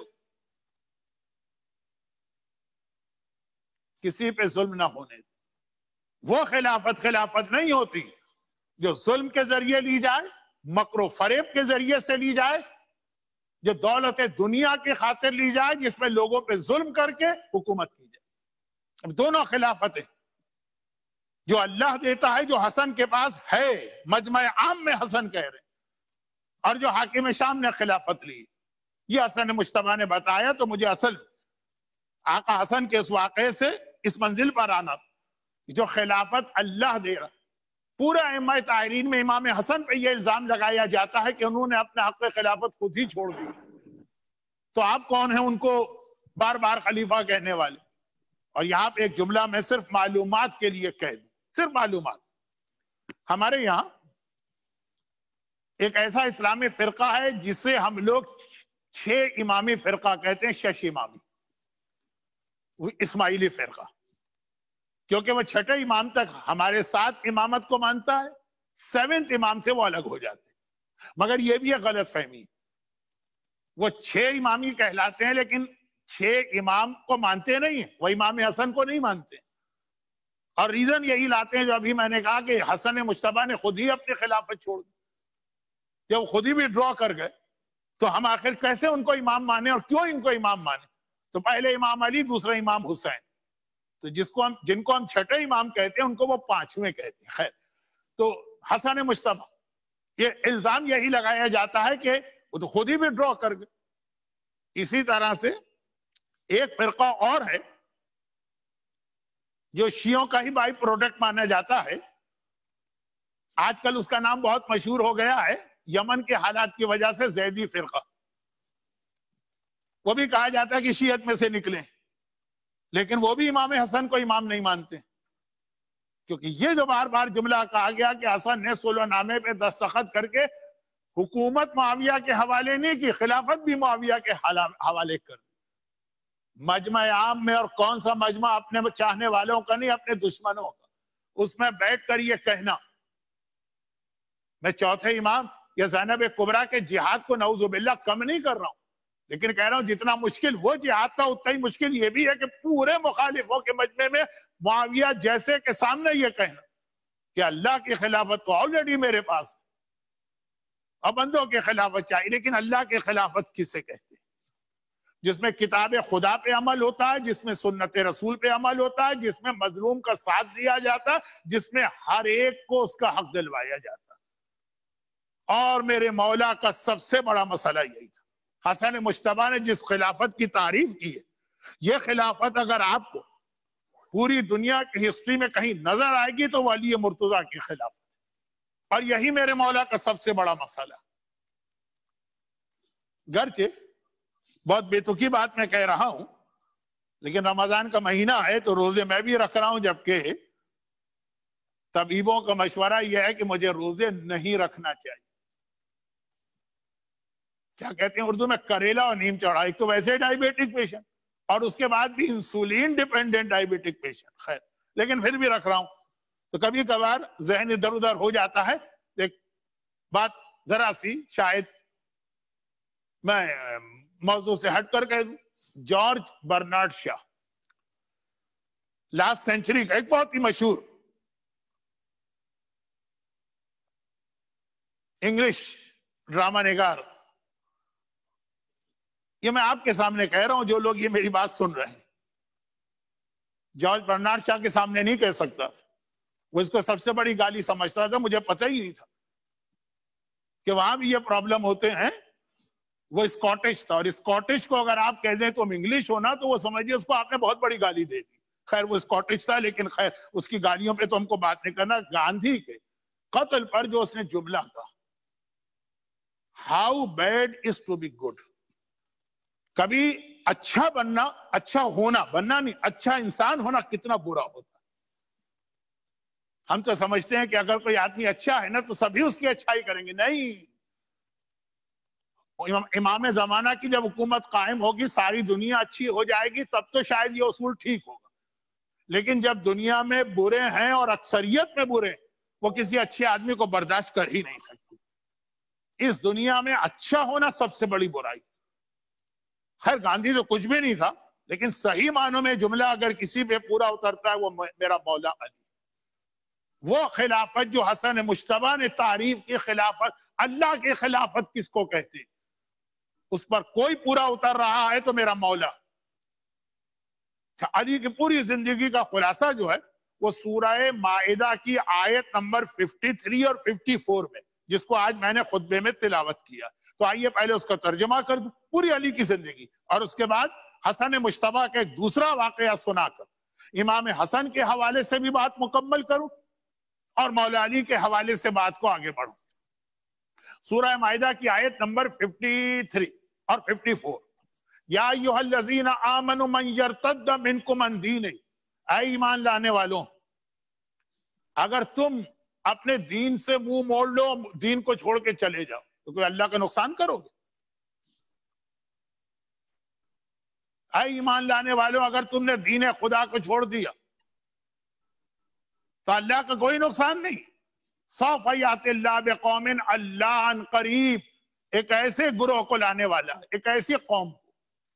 کسی پہ ظلم نہ ہونے. وہ خلافت خلافت نہیں ہوتی جو ظلم کے ذریعے لی جائے, مکر و فریب کے ذریعے سے لی جائے, جو دولت دنیا کی خاطر لی جائے, جس میں لوگوں پہ ظلم کر کے حکومت کی جائے. دونوں خلافتیں جو اللہ دیتا ہے، جو حسن کے پاس ہے، مجمع عام میں حسن کہہ رہے ہیں، اور جو حاکم شام نے خلافت لی، یہ حسن مجتبیٰ نے بتایا. تو مجھے اصل آقا حسن کے اس واقعے سے اس منزل پر آنا جو خلافت اللہ دے رہا. پورے ائمہ طاہرین میں امام حسن پہ یہ الزام لگایا جاتا ہے کہ انہوں نے اپنے حق خلافت خود ہی چھوڑ دی. تو آپ کون ہیں ان کو بار بار خلیفہ کہنے والے؟ اور یہاں پہ ایک جملہ میں صرف معلومات کے لیے کہہ دوں، صرف معلومات. ہمارے یہاں ایک ایسا اسلامی فرقہ ہے جسے ہم لوگ چھ امامی فرقہ کہتے ہیں، شش امامی، وہ اسماعیلی فرقہ، کیونکہ وہ چھٹے امام تک ہمارے ساتھ امامت کو مانتا ہے، سیونتھ امام سے وہ الگ ہو جاتے ہیں. مگر یہ بھی ایک غلط فہمی ہے. وہ چھ امامی کہلاتے ہیں لیکن چھ امام کو مانتے نہیں ہیں، وہ امام حسن کو نہیں مانتے. اور ریزن یہی لاتے ہیں جو ابھی میں نے کہا کہ حسن مجتبیٰ نے خود ہی اپنی خلافت چھوڑ دی. جب وہ خود ہی بھی ڈرا کر گئے تو ہم آخر کیسے ان کو امام مانے اور کیوں ان کو امام مانے؟ تو پہلے امام علی، دوسرا امام حسین. تو جس کو ہم جن کو ہم چھٹے امام کہتے ہیں ان کو وہ پانچویں کہتے ہیں. خیر، تو حسن مجتبیٰ یہ الزام یہی لگایا جاتا ہے کہ وہ تو خود ہی بھی ڈرا کر گئے. اسی طرح سے ایک فرقہ اور ہے جو شیعوں کا ہی بائی پروڈکٹ مانا جاتا ہے. آج کل اس کا نام بہت مشہور ہو گیا ہے یمن کے حالات کی وجہ سے، زیدی فرقہ. وہ بھی کہا جاتا ہے کہ شیعت میں سے نکلے، لیکن وہ بھی امام حسن کو امام نہیں مانتے، کیونکہ یہ جو بار بار جملہ کہا گیا کہ حسن نے صلح نامے پہ دستخط کر کے حکومت معاویہ کے حوالے نہیں کی، خلافت بھی معاویہ کے حوالے کر. مجمع عام میں، اور کون سا مجمع؟ اپنے چاہنے والوں کا نہیں، اپنے دشمنوں کا. اس میں بیٹھ کر یہ کہنا میں چوتھے امام یا زینب کبریٰ کے جہاد کو نعوذ باللہ کم نہیں کر رہا ہوں، لیکن کہہ رہا ہوں جتنا مشکل وہ جہاد تھا اتنا ہی مشکل یہ بھی ہے کہ پورے مخالفوں کے مجمع میں معاویہ جیسے کے سامنے یہ کہنا کہ اللہ کی خلافت تو آلریڈی میرے پاس ہے، اور بندوں کی خلافت چاہیے، لیکن اللہ کی خلافت کسے کہتے ہیں؟ جس میں کتاب خدا پہ عمل ہوتا ہے، جس میں سنت رسول پہ عمل ہوتا ہے، جس میں مظلوم کا ساتھ دیا جاتا ہے، جس میں ہر ایک کو اس کا حق دلوایا جاتا ہے. اور میرے مولا کا سب سے بڑا مسئلہ یہی تھا. حسن مجتبیٰ نے جس خلافت کی تعریف کی ہے، یہ خلافت اگر آپ کو پوری دنیا کی ہسٹری میں کہیں نظر آئے گی تو وہ علی مرتضیٰ کی خلافت. اور یہی میرے مولا کا سب سے بڑا مسئلہ. گرچہ بہت بے تکی بات میں کہہ رہا ہوں، لیکن رمضان کا مہینہ ہے تو روزے میں بھی رکھ رہا ہوں، جبکہ طبیبوں کا مشورہ یہ ہے کہ مجھے روزے نہیں رکھنا چاہیے. کیا کہتے ہیں اردو میں؟ کریلا اور نیم چڑھا. ایک تو ویسے ڈائیبیٹک پیشنٹ اور اس کے بعد بھی انسولین ڈیپینڈنٹ ڈائیبیٹک پیشنٹ. خیر، لیکن پھر بھی رکھ رہا ہوں. تو کبھی کبھار ذہن ادھر ادھر ہو جاتا ہے. ایک بات ذرا سی شاید میں موضوع سے ہٹ کر کہہ دوں. George Bernard Shaw, last century کا ایک بہت ہی مشہور انگلش ڈرامہ نگار. یہ میں آپ کے سامنے کہہ رہا ہوں، جو لوگ یہ میری بات سن رہے ہیں. جارج برنارڈ شاہ کے سامنے نہیں کہہ سکتا، وہ اس کو سب سے بڑی گالی سمجھتا تھا. مجھے پتہ ہی نہیں تھا کہ وہاں بھی یہ پرابلم ہوتے ہیں. وہ اسکاٹش تھا، اور اسکاٹش کو اگر آپ کہہ دیں تو انگلش ہونا تو وہ سمجھیے اس کو آپ نے بہت بڑی گالی دے دی. خیر وہ اسکاٹش تھا، لیکن خیر اس کی گالیوں پہ تو ہم کو بات نہیں کرنا. گاندھی کے قتل پر جو اس نے جملہ کہا، how bad is to be good. کبھی اچھا بننا، اچھا ہونا، بننا نہیں، اچھا انسان ہونا کتنا برا ہوتا. ہم تو سمجھتے ہیں کہ اگر کوئی آدمی اچھا ہے نا تو سبھی اس کی اچھائی کریں گے. نہیں، امام زمانہ کی جب حکومت قائم ہوگی، ساری دنیا اچھی ہو جائے گی، تب تو شاید یہ اصول ٹھیک ہوگا. لیکن جب دنیا میں برے ہیں اور اکثریت میں برے، وہ کسی اچھے آدمی کو برداشت کر ہی نہیں سکتی. اس دنیا میں اچھا ہونا سب سے بڑی برائی. خیر گاندھی تو کچھ بھی نہیں تھا، لیکن صحیح معنوں میں جملہ اگر کسی پہ پورا اترتا ہے وہ میرا مولا علی. وہ خلافت جو حسن مجتبیٰ نے تعریف کی خلافت، اللہ کی خلافت کس کو کہتے ہیں، اس پر کوئی پورا اتر رہا ہے تو میرا مولا. علی کی پوری زندگی کا خلاصہ جو ہے وہ سورہ مائدہ کی آیت نمبر ترپن اور چون میں، جس کو آج میں نے خطبے میں تلاوت کیا. تو آئیے پہلے اس کا ترجمہ کر دوں پوری علی کی زندگی، اور اس کے بعد حسن مجتبیٰ کا ایک دوسرا واقعہ سنا کر امام حسن کے حوالے سے بھی بات مکمل کروں اور مولا علی کے حوالے سے بات کو آگے بڑھوں. سورہ مائدہ کی آیت نمبر ترپن اور چون. یا ایھا الذین آمنوا من یرتد منکم عن دینہ، اے ایمان لانے والوں، اگر تم اپنے دین سے منہ موڑ لو، دین کو چھوڑ کے چلے جاؤ تو کوئی اللہ کا نقصان کرو گے؟ اے ایمان لانے والوں، اگر تم نے دین خدا کو چھوڑ دیا تو اللہ کا کوئی نقصان نہیں. سوف یأتی اللہ بقوم، اللہ عن قریب ایک ایسے گروہ کو لانے والا ہے، ایک ایسی قوم کو.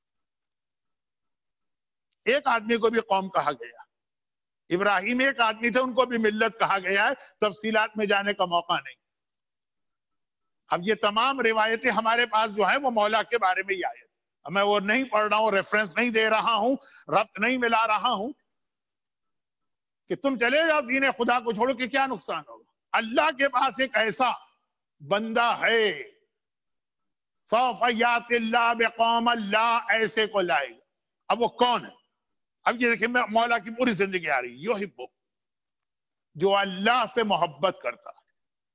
ایک آدمی کو بھی قوم کہا گیا، ابراہیم ایک آدمی تھے، ان کو بھی ملت کہا گیا ہے، تفصیلات میں جانے کا موقع نہیں. اب یہ تمام روایتیں ہمارے پاس جو ہیں وہ مولا کے بارے میں ہی آئے. میں وہ نہیں پڑھ رہا ہوں، ریفرنس نہیں دے رہا ہوں، ربط نہیں ملا رہا ہوں کہ تم چلے جاؤ دین خدا کو چھوڑو کہ کیا نقصان ہوگا. اللہ کے پاس ایک ایسا بندہ ہے، سوف یأتی اللہ بقوم، اللہ ایسے کو لائے گا. اب وہ کون ہے؟ اب یہ دیکھیں مولا کی پوری زندگی آ رہی. یحب، جو اللہ سے محبت کرتا ہے،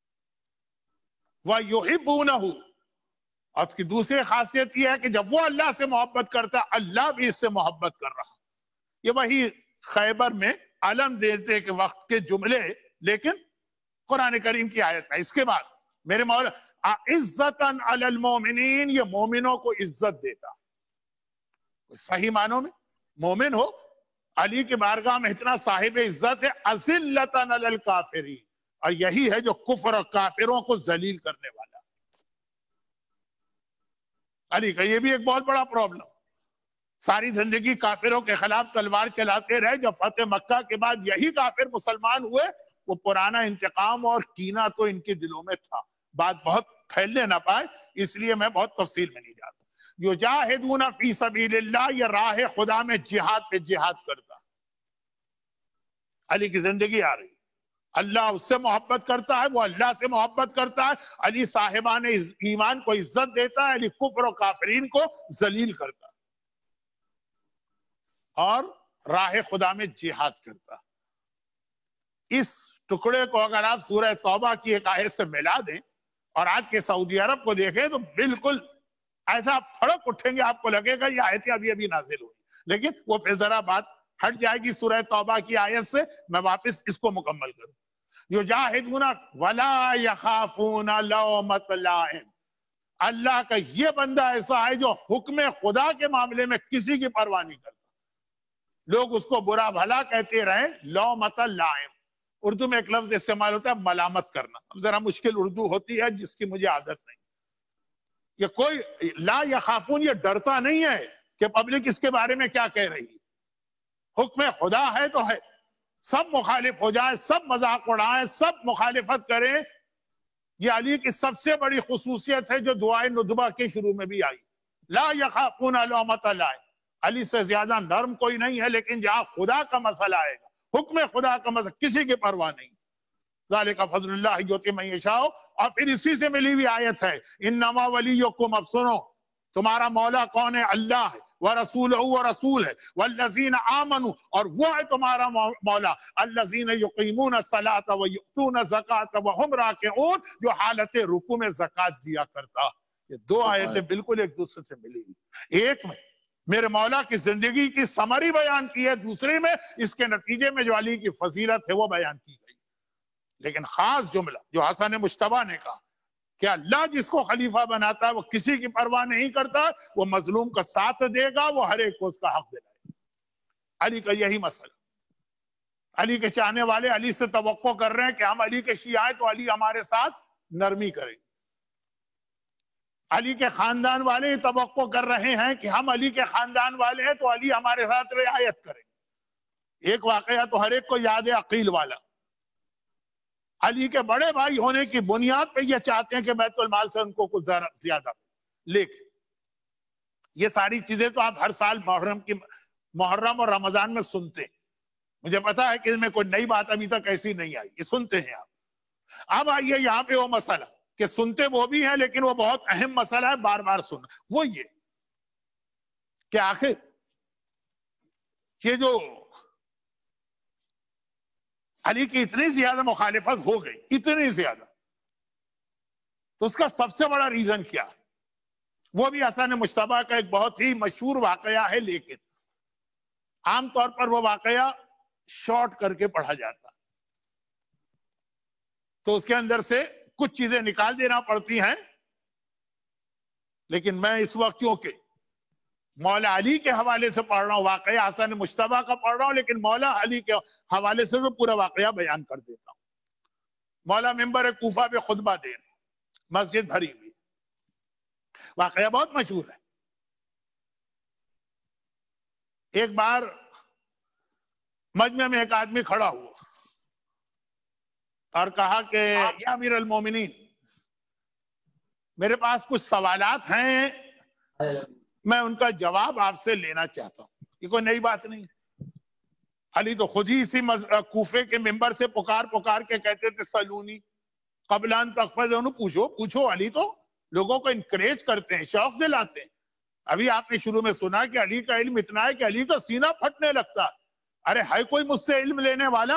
وَيُحِبُّونَهُ، اور اس کی دوسری خاصیت یہ ہے کہ جب وہ اللہ سے محبت کرتا ہے اللہ بھی اس سے محبت کر رہا. یہ وہی خیبر میں علم دیتے کے وقت کے جملے، لیکن قرآن کریم کی آیت ہے. اس کے بعد میرے مولا عزتاً علی المومنین، یہ مومنوں کو عزت دیتا. صحیح معنوں میں مومن ہو، علی کی بارگاہ میں اتنا صاحب عزت ہے. اذلتاً علی الکافرین، اور یہی ہے جو کفر اور کافروں کو ذلیل کرنے والا. علی کا یہ بھی ایک بہت بڑا پرابلم، ساری زندگی کافروں کے خلاف تلوار چلاتے رہے. جب فتح مکہ کے بعد یہی کافر مسلمان ہوئے، وہ پرانا انتقام اور کینہ تو ان کے دلوں میں تھا. بات بہت پھیلنے نہ پائے اس لیے میں بہت تفصیل میں نہیں جاتا. یجاہدون فی سبیل اللہ، یہ راہ خدا میں جہاد پہ جہاد کرتا. علی کی زندگی آ رہی، اللہ اس سے محبت کرتا ہے، وہ اللہ سے محبت کرتا ہے. علی صاحبان ایمان کو عزت دیتا ہے، علی کفر و کافرین کو ذلیل کرتا ہے اور راہ خدا میں جہاد کرتا. اس ٹکڑے کو اگر آپ سورہ توبہ کی ایک آیت سے ملا دیں اور آج کے سعودی عرب کو دیکھیں تو بالکل ایسا پھڑک اٹھیں گے، آپ کو لگے گا یہ آیتیں ابھی ابھی نازل ہوئی. لیکن وہ پھر ذرا بات ہٹ جائے گی سورہ توبہ کی آیت سے. میں واپس اس کو مکمل کروں. یجاہدون ولا یخافون لومۃ لائم، اللہ کا یہ بندہ ایسا ہے جو حکم خدا کے معاملے میں کسی کی پرواہ نہیں کرتا. لوگ اس کو برا بھلا کہتے رہے، لومۃ لائم. اردو میں ایک لفظ استعمال ہوتا ہے ملامت کرنا. اب ذرا مشکل اردو ہوتی ہے جس کی مجھے عادت نہیں. یہ کوئی لا یخافون، یہ ڈرتا نہیں ہے کہ پبلک اس کے بارے میں کیا کہہ رہی ہے. حکم خدا ہے تو ہے، سب مخالف ہو جائیں، سب مذاق اڑائیں، سب مخالفت کریں. یہ علی کی سب سے بڑی خصوصیت ہے جو دعائے ندبہ کے شروع میں بھی آئی. لا یخافون لومۃ لائم، علی سے زیادہ نرم کوئی نہیں ہے. لیکن جہاں خدا کا مسئلہ آئے گا، حکم خدا کا مسئلہ، کسی کی پرواہ نہیں. ذالک فضل اللہ یؤتی من یشاء. اور پھر اسی سے ملی ہوئی آیت ہے انما ولیکم، اب سنو تمہارا مولا کون ہے؟ اللہ ہے. ورسولہ، وہ رسول ہے. والذین آمنوا، اور وہ ہے تمہارا مولا الذین یقیمون الصلاۃ ویؤتون الزکاۃ وہم راکعون، جو حالت رکوع میں زکوٰۃ دیا کرتا. یہ دو آیتیں بالکل ایک دوسرے سے ملی ہوئی. ایک میں میرے مولا کی زندگی کی سمری بیان کی ہے، دوسری میں اس کے نتیجے میں جو علی کی فضیلت ہے وہ بیان کی گئی. لیکن خاص جملہ جو حسن مجتبیٰ نے کہا کہ اللہ جس کو خلیفہ بناتا ہے وہ کسی کی پرواہ نہیں کرتا، وہ مظلوم کا ساتھ دے گا، وہ ہر ایک کو اس کا حق دلائے گا. علی کا یہی مسئلہ. علی کے چاہنے والے علی سے توقع کر رہے ہیں کہ ہم علی کے شیعہ ہیں تو علی ہمارے ساتھ نرمی کریں. علی کے خاندان والے توقع کر رہے ہیں کہ ہم علی کے خاندان والے ہیں تو علی ہمارے ساتھ رعایت کریں. ایک واقعہ تو ہر ایک کو یاد ہے، عقیل والا. علی کے بڑے بھائی ہونے کی بنیاد پہ یہ چاہتے ہیں کہ بیت المال سے ان کو کچھ زیادہ. لیکن یہ ساری چیزیں تو آپ ہر سال محرم کی محرم اور رمضان میں سنتے. مجھے پتا ہے کہ اس میں کوئی نئی بات ابھی تک ایسی نہیں آئی, یہ سنتے ہیں آپ. اب آئیے یہاں پہ وہ مسئلہ کہ سنتے وہ بھی ہیں, لیکن وہ بہت اہم مسئلہ ہے بار بار سننا. وہ یہ کہ آخر یہ جو علی کی اتنی زیادہ مخالفت ہو گئی, اتنی زیادہ, تو اس کا سب سے بڑا ریزن کیا ہے؟ وہ بھی حسن مجتبیٰ کا ایک بہت ہی مشہور واقعہ ہے, لیکن عام طور پر وہ واقعہ شارٹ کر کے پڑھا جاتا, تو اس کے اندر سے کچھ چیزیں نکال دینا پڑتی ہیں. لیکن میں اس وقت کیونکہ مولا علی کے حوالے سے پڑھ رہا ہوں, واقعہ حسن مجتبیٰ کا پڑھ رہا ہوں, لیکن مولا علی کے حوالے سے تو پورا واقعہ بیان کر دیتا ہوں. مولا ممبر کوفہ پہ خطبہ دے رہے, مسجد بھری ہوئی, واقعہ بہت مشہور ہے. ایک بار مجمع میں ایک آدمی کھڑا ہوا اور کہا کہ یا امیر المومنین, میرے پاس کچھ سوالات ہیں, میں ان کا جواب آپ سے لینا چاہتا ہوں. یہ کوئی نئی بات نہیں. علی تو خود ہی اسی کوفے کے ممبر سے پکار پکار کے کہتے تھے سلونی قبل ان تقفزون, پوچھو پوچھو. علی تو لوگوں کو انکریج کرتے ہیں, شوق دلاتے ہیں. ابھی آپ نے شروع میں سنا کہ علی کا علم اتنا ہے کہ علی کا سینہ پھٹنے لگتا. ارے ہے کوئی مجھ سے علم لینے والا؟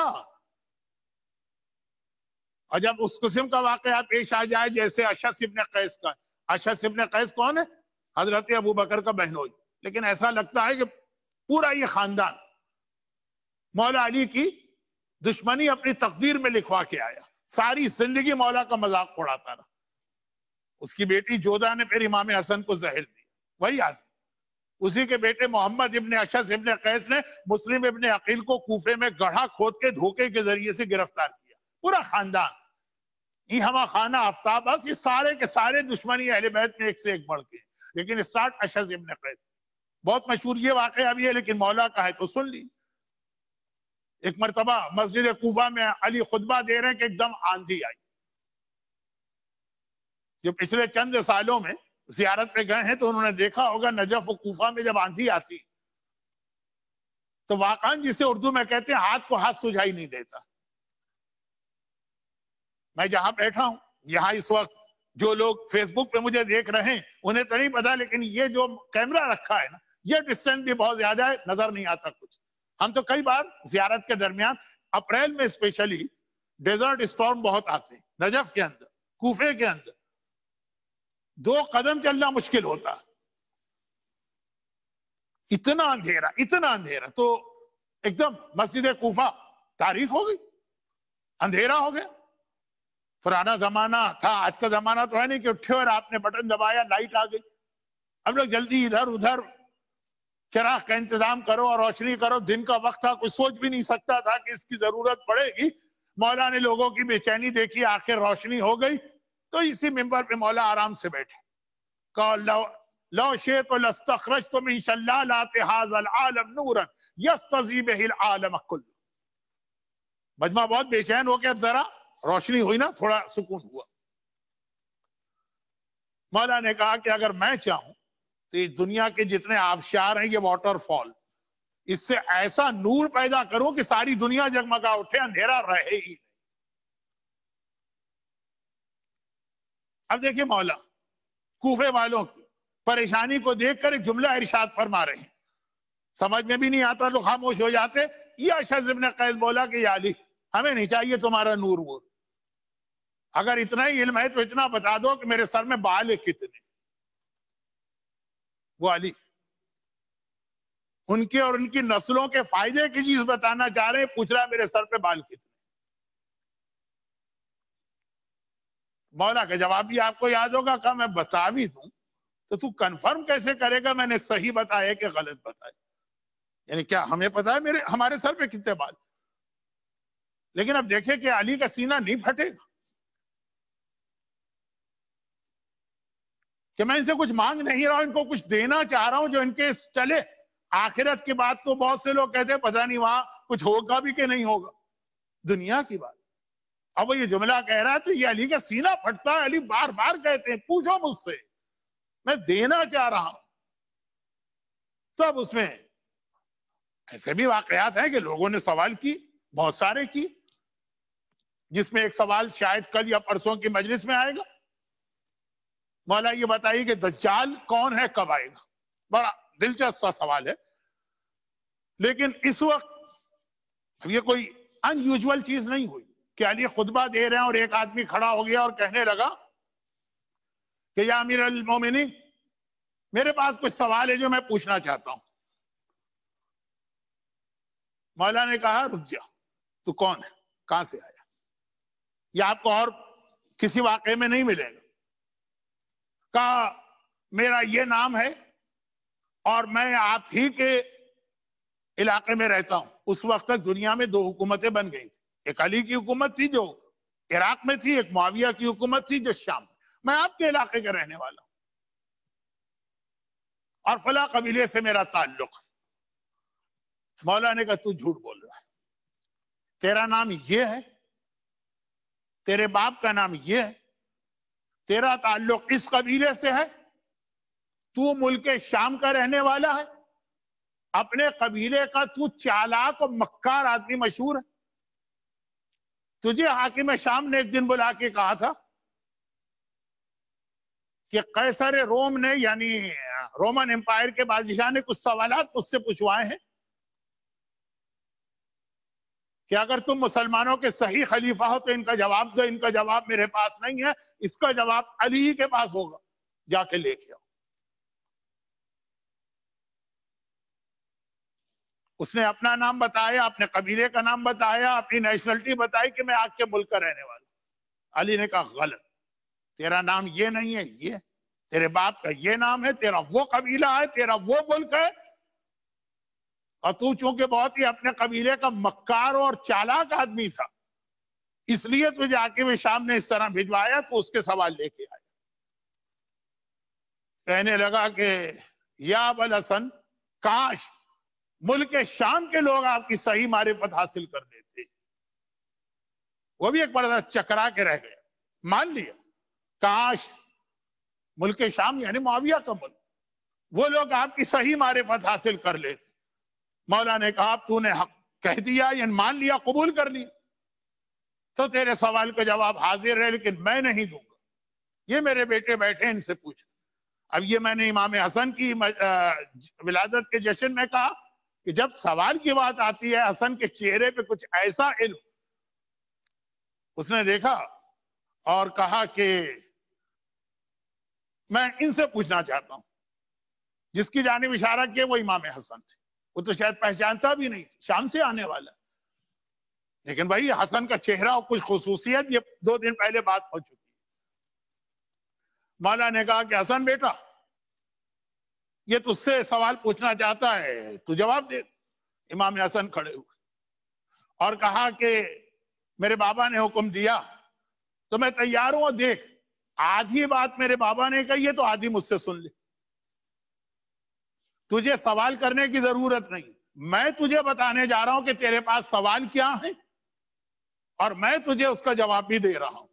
اور جب اس قسم کا واقعہ پیش آ جائے جیسے اشعث ابن قیس کا. اشعث ابن قیس کون ہے؟ حضرت ابو بکر کا بہنوئی. لیکن ایسا لگتا ہے کہ پورا یہ خاندان مولا علی کی دشمنی اپنی تقدیر میں لکھوا کے آیا. ساری زندگی مولا کا مذاق اڑاتا رہا. اس کی بیٹی جودہ نے پھر امام حسن کو زہر دی, وہی آدمی. اسی کے بیٹے محمد ابن اشعث ابن قیس نے مسلم ابن عقیل کو کوفے میں گڑھا کھود کے دھوکے کے ذریعے سے گرفتار کیا. پورا خاندان یہ ہما خانہ آفتاب, بس یہ سارے کے سارے دشمنی اہل بیت میں ایک سے ایک بڑھ کے. لیکن اسٹارٹ اشعث ابن قیس. بہت مشہور یہ واقعہ بھی ہے, لیکن مولا کا ہے تو سن لی. ایک مرتبہ مسجد کوفہ میں علی خطبہ دے رہے ہیں کہ ایک دم آندھی آئی. جو پچھلے چند سالوں میں زیارت پہ گئے ہیں تو انہوں نے دیکھا ہوگا نجف و کوفہ میں جب آندھی آتی تو واقعاً جسے اردو میں کہتے ہیں ہاتھ کو ہاتھ سجھائی نہیں دیتا. میں جہاں بیٹھا ہوں یہاں اس وقت جو لوگ فیس بک پہ مجھے دیکھ رہے ہیں انہیں تو نہیں پتا, لیکن یہ جو کیمرہ رکھا ہے نا, یہ ڈسٹینس بھی بہت زیادہ ہے, نظر نہیں آتا کچھ. ہم تو کئی بار زیارت کے درمیان اپریل میں اسپیشلی ڈیزرٹ اسٹارم بہت آتے ہیں نجف کے اندر, کوفے کے اندر. دو قدم چلنا مشکل ہوتا, اتنا اندھیرا اتنا اندھیرا. تو ایک دم مسجد کوفہ تاریخ ہو گئی, اندھیرا ہو گیا. پرانا زمانہ تھا, آج کا زمانہ تو ہے نہیں کہ اٹھے اور آپ نے بٹن دبایا لائٹ آ گئی. اب لوگ جلدی ادھر ادھر چراغ کا انتظام کرو اور روشنی کرو. دن کا وقت تھا, کوئی سوچ بھی نہیں سکتا تھا کہ اس کی ضرورت پڑے گی. مولا نے لوگوں کی بے چینی دیکھی, آخر روشنی ہو گئی. تو اسی ممبر پہ مولا آرام سے بیٹھے. کہا لو شئت لاستخرجت من شلالات هذا العالم نورا یستضی به العالم کله. مجمع بہت بے چین ہو کے اب ذرا روشنی ہوئی نا, تھوڑا سکون ہوا. مولا نے کہا کہ اگر میں چاہوں تو یہ دنیا کے جتنے آبشار ہیں, یہ واٹر فال, اس سے ایسا نور پیدا کروں کہ ساری دنیا جگمگا اٹھے, اندھیرا رہے ہی. اب دیکھیں مولا کوفے والوں کی پریشانی کو دیکھ کر ایک جملہ ارشاد فرما رہے ہیں. سمجھ میں بھی نہیں آتا تو خاموش ہو جاتے. یہ اشعث ابن قیس بولا کہ یا علی, ہمیں نہیں چاہیے تمہارا نور وور. اگر اتنا ہی علم ہے تو اتنا بتا دو کہ میرے سر میں بال کتنے. وہ علی ان کے اور ان کی نسلوں کے فائدے کی چیز بتانا چاہ رہے ہیں, پوچھ رہا ہے میرے سر پہ بال کتنے. مولا کا جواب بھی آپ کو یاد ہوگا, کہ میں بتا بھی دوں تو تو کنفرم کیسے کرے گا میں نے صحیح بتایا کہ غلط بتایا؟ یعنی کیا ہمیں پتا ہے میرے ہمارے سر پہ کتنے بال؟ لیکن اب دیکھیں کہ علی کا سینہ نہیں پھٹے گا کہ میں ان سے کچھ مانگ نہیں رہا ہوں, ان کو کچھ دینا چاہ رہا ہوں جو ان کے چلے. آخرت کی بات تو بہت سے لوگ کہتے ہیں پتہ نہیں وہاں کچھ ہوگا بھی کہ نہیں ہوگا. دنیا کی بات اب وہ یہ جملہ کہہ رہا ہے تو یہ علی کا سینہ پھٹتا ہے. علی بار بار کہتے ہیں پوچھو مجھ سے, میں دینا چاہ رہا ہوں. تو اب اس میں ایسے بھی واقعات ہیں کہ لوگوں نے سوال کی، بہت سارے کی، جس میں ایک سوال شاید کل یا پرسوں کی مجلس میں آئے گا، مولا یہ بتائیے کہ دجال کون ہے، کب آئے گا؟ بڑا دلچسپ سوال ہے، لیکن اس وقت یہ کوئی ان یوزول چیز نہیں ہوئی کہ علی خطبہ دے رہے ہیں اور ایک آدمی کھڑا ہو گیا اور کہنے لگا کہ یا امیر المومنین میرے پاس کچھ سوال ہے جو میں پوچھنا چاہتا ہوں۔ مولا نے کہا رک جا، تو کون ہے، کہاں سے آیا؟ یہ آپ کو اور کسی واقعے میں نہیں ملے گا۔ کہا میرا یہ نام ہے اور میں آپ ہی کے علاقے میں رہتا ہوں۔ اس وقت تک دنیا میں دو حکومتیں بن گئی تھی، ایک علی کی حکومت تھی جو عراق میں تھی، ایک معاویہ کی حکومت تھی جو شام میں۔ میں آپ کے علاقے کا رہنے والا ہوں اور فلاں قبیلے سے میرا تعلق ہے۔ مولا نے کہا تو جھوٹ بول رہا ہے، تیرا نام یہ ہے، تیرے باپ کا نام یہ ہے، تیرا تعلق اس قبیلے سے ہے، تو ملک شام کا رہنے والا ہے، اپنے قبیلے کا تو چالاک اور مکار آدمی مشہور ہے۔ تجھے حاکم شام نے ایک دن بلا کے کہا تھا کہ قیصر روم نے یعنی رومن امپائر کے بادشاہ نے کچھ سوالات مجھ سے پوچھوائے ہیں کہ اگر تم مسلمانوں کے صحیح خلیفہ ہو تو ان کا جواب دو۔ ان کا جواب میرے پاس نہیں ہے، اس کا جواب علی کے پاس ہوگا، جا کے لے کے آؤ۔ اس نے اپنا نام بتایا، اپنے قبیلے کا نام بتایا، اپنی نیشنلٹی بتائی کہ میں آپ کے ملک کا رہنے والا ہوں۔ علی نے کہا غلط، تیرا نام یہ نہیں ہے، یہ تیرے باپ کا یہ نام ہے، تیرا وہ قبیلہ ہے، تیرا وہ ملک ہے، اور تو چونکہ بہت ہی اپنے قبیلے کا مکار اور چالاک آدمی تھا، اس لیے تجھے حاکم شام نے اس طرح بھجوایا، تو اس کے سوال لے کے آیا۔ کہنے لگا کہ یا ابوالحسن کاش ملک شام کے لوگ آپ کی صحیح معرفت حاصل کر لیتے۔ وہ بھی ایک بڑا چکرا کے رہ گیا، مان لیا کاش ملک شام یعنی معاویہ کا ملک، وہ لوگ آپ کی صحیح معرفت حاصل کر لیتے۔ مولا نے کہا اب تو نے حق کہہ دیا، یعنی مان لیا، قبول کر لیا، تو تیرے سوال کا جواب حاضر ہے، لیکن میں نہیں دوں گا۔ یہ میرے بیٹے بیٹھے، ان سے پوچھ۔ اب یہ میں نے امام حسن کی ولادت کے جشن میں کہا کہ جب سوال کی بات آتی ہے، حسن کے چہرے پہ کچھ ایسا علم اس نے دیکھا اور کہا کہ میں ان سے پوچھنا چاہتا ہوں۔ جس کی جانب اشارہ کیا وہ امام حسن تھے، وہ تو شاید پہچانتا بھی نہیں تھا، شام سے آنے والا، لیکن بھائی حسن کا چہرہ اور کچھ خصوصیت، یہ دو دن پہلے بات ہو چکی ہے۔ مولا نے کہا کہ حسن بیٹا یہ تجھ سے سوال پوچھنا چاہتا ہے، تو جواب دے۔ امام حسن کھڑے ہوئے اور کہا کہ میرے بابا نے حکم دیا تو میں تیار ہوں، اور دیکھ آدھی بات میرے بابا نے کہی ہے تو آدھی مجھ سے سن لے، تجھے سوال کرنے کی ضرورت نہیں، میں تجھے بتانے جا رہا ہوں کہ تیرے پاس سوال کیا ہے اور میں تجھے اس کا جواب بھی دے رہا ہوں۔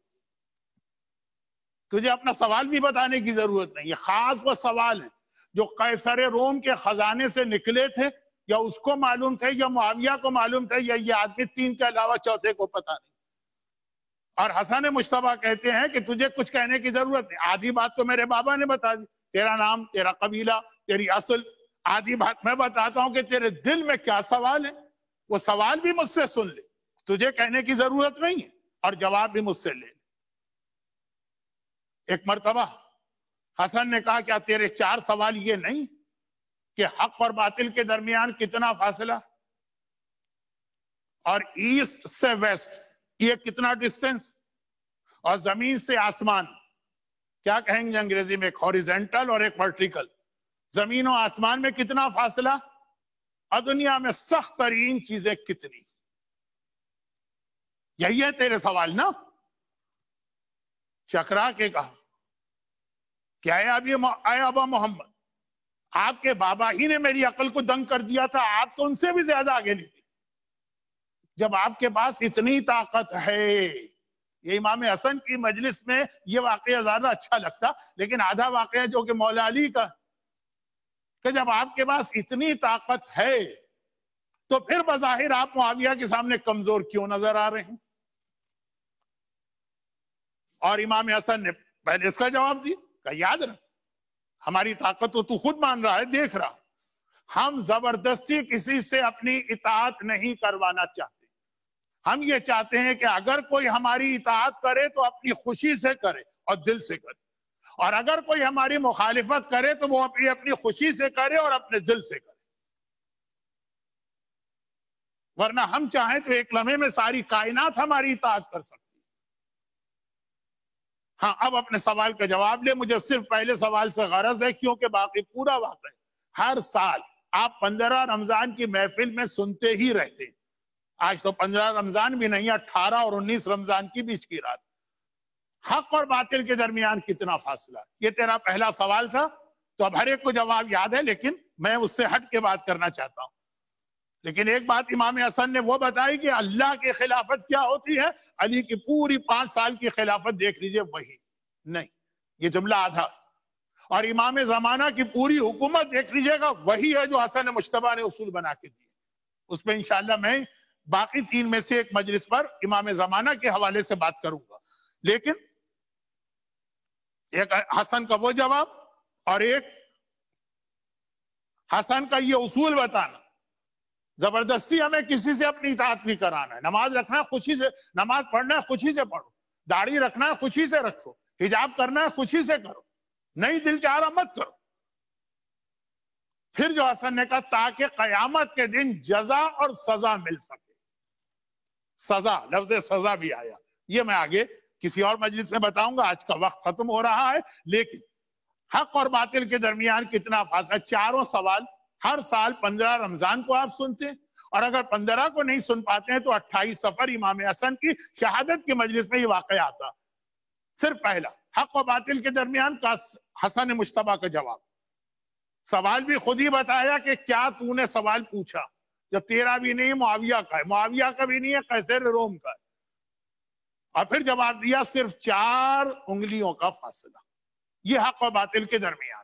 تجھے اپنا سوال بھی بتانے کی ضرورت نہیں، یہ خاص وہ سوال ہیں جو قیصر روم کے خزانے سے نکلے تھے، یا اس کو معلوم تھے یا معاویہ کو معلوم تھے، یا یہ آدمی تین کے علاوہ چوتھے کو پتہ نہیں۔ اور حسن مجتبیٰ کہتے ہیں کہ تجھے کچھ کہنے کی ضرورت نہیں، آدھی بات تو میرے بابا نے بتا دی، تیرا نام، تیرا قبیلہ، تیری اصل، آدھی بات میں بتاتا ہوں کہ تیرے دل میں کیا سوال ہے، وہ سوال بھی مجھ سے سن لے، تجھے کہنے کی ضرورت نہیں ہے، اور جواب بھی مجھ سے لے لے۔ ایک مرتبہ حسن نے کہا کیا تیرے چار سوال یہ نہیں کہ حق اور باطل کے درمیان کتنا فاصلہ، اور ایسٹ سے ویسٹ یہ کتنا ڈسٹینس، اور زمین سے آسمان، کیا کہیں گے انگریزی میں، ایک ہاریزنٹل اور ایک ورٹیکل، زمین و آسمان میں کتنا فاصلہ، اور دنیا میں سخت ترین چیزیں کتنی۔ یہی ہے تیرے سوال نا؟ چکرا کے کہا کیا ہے اب یہ اے ابا محمد، آپ کے بابا ہی نے میری عقل کو دنگ کر دیا تھا، آپ تو ان سے بھی زیادہ آگے نہیں تھے۔ جب آپ کے پاس اتنی طاقت ہے، یہ امام حسن کی مجلس میں یہ واقعہ زیادہ اچھا لگتا، لیکن آدھا واقعہ جو کہ مولا علی کا، کہ جب آپ کے پاس اتنی طاقت ہے تو پھر بظاہر آپ معاویہ کے سامنے کمزور کیوں نظر آ رہے ہیں؟ اور امام حسن نے پہلے اس کا جواب دیا کہ یاد رکھ، ہماری طاقت تو تو خود مان رہا ہے، دیکھ رہا، ہم زبردستی کسی سے اپنی اطاعت نہیں کروانا چاہتے، ہم یہ چاہتے ہیں کہ اگر کوئی ہماری اطاعت کرے تو اپنی خوشی سے کرے اور دل سے کرے، اور اگر کوئی ہماری مخالفت کرے تو وہ اپنی اپنی خوشی سے کرے اور اپنے دل سے کرے، ورنہ ہم چاہیں تو ایک لمحے میں ساری کائنات ہماری اطاعت کر سکتی۔ ہاں، اب اپنے سوال کا جواب لے، مجھے صرف پہلے سوال سے غرض ہے کیونکہ باقی پورا واقع ہے۔ ہر سال آپ پندرہ رمضان کی محفل میں سنتے ہی رہتے ہیں، آج تو پندرہ رمضان بھی نہیں، اٹھارہ اور انیس رمضان کی بیچ کی رات، حق اور باطل کے درمیان کتنا فاصلہ؟ یہ تیرا پہلا سوال تھا، تو اب ہر ایک کو جواب یاد ہے، لیکن میں اس سے ہٹ کے بات کرنا چاہتا ہوں۔ لیکن ایک بات امام حسن نے وہ بتائی کہ اللہ کی خلافت کیا ہوتی ہے، علی کی پوری پانچ سال کی خلافت دیکھ لیجئے، وہی نہیں، یہ جملہ آدھا، اور امام زمانہ کی پوری حکومت دیکھ لیجئے گا، وہی ہے جو حسن مجتبیٰ نے اصول بنا کے دیے۔ اس پہ انشاءاللہ میں باقی تین میں سے ایک مجلس پر امام زمانہ کے حوالے سے بات کروں گا، لیکن ایک حسن کا وہ جواب اور ایک حسن کا یہ اصول بتانا، زبردستی ہمیں کسی سے اپنی اطاعت نہیں کرانا ہے، نماز رکھنا ہے خوشی سے، نماز پڑھنا ہے خوشی سے پڑھو، داڑھی رکھنا ہے خوشی سے رکھو، حجاب کرنا ہے خوشی سے کرو، نہیں دل چاہ رہا مت کرو۔ پھر جو حسن نے کہا تاکہ قیامت کے دن جزا اور سزا مل سکے، سزا، لفظ سزا بھی آیا، یہ میں آگے کسی اور مجلس میں بتاؤں گا، آج کا وقت ختم ہو رہا ہے۔ لیکن حق اور باطل کے درمیان کتنا فاصلہ؟ چاروں سوال ہر سال پندرہ رمضان کو آپ سنتے ہیں، اور اگر پندرہ کو نہیں سن پاتے ہیں تو اٹھائیس سفر امام حسن کی شہادت کی مجلس میں یہ واقعہ آتا۔ صرف پہلا، حق و باطل کے درمیان کا حسن مجتبیٰ کا جواب، سوال بھی خود ہی بتایا کہ کیا تو نے سوال پوچھا جو تیرا بھی نہیں، معاویہ کا ہے، معاویہ کا بھی نہیں ہے، قیصر روم کا ہے، اور پھر جواب دیا صرف چار انگلیوں کا فاصلہ، یہ حق و باطل کے درمیان۔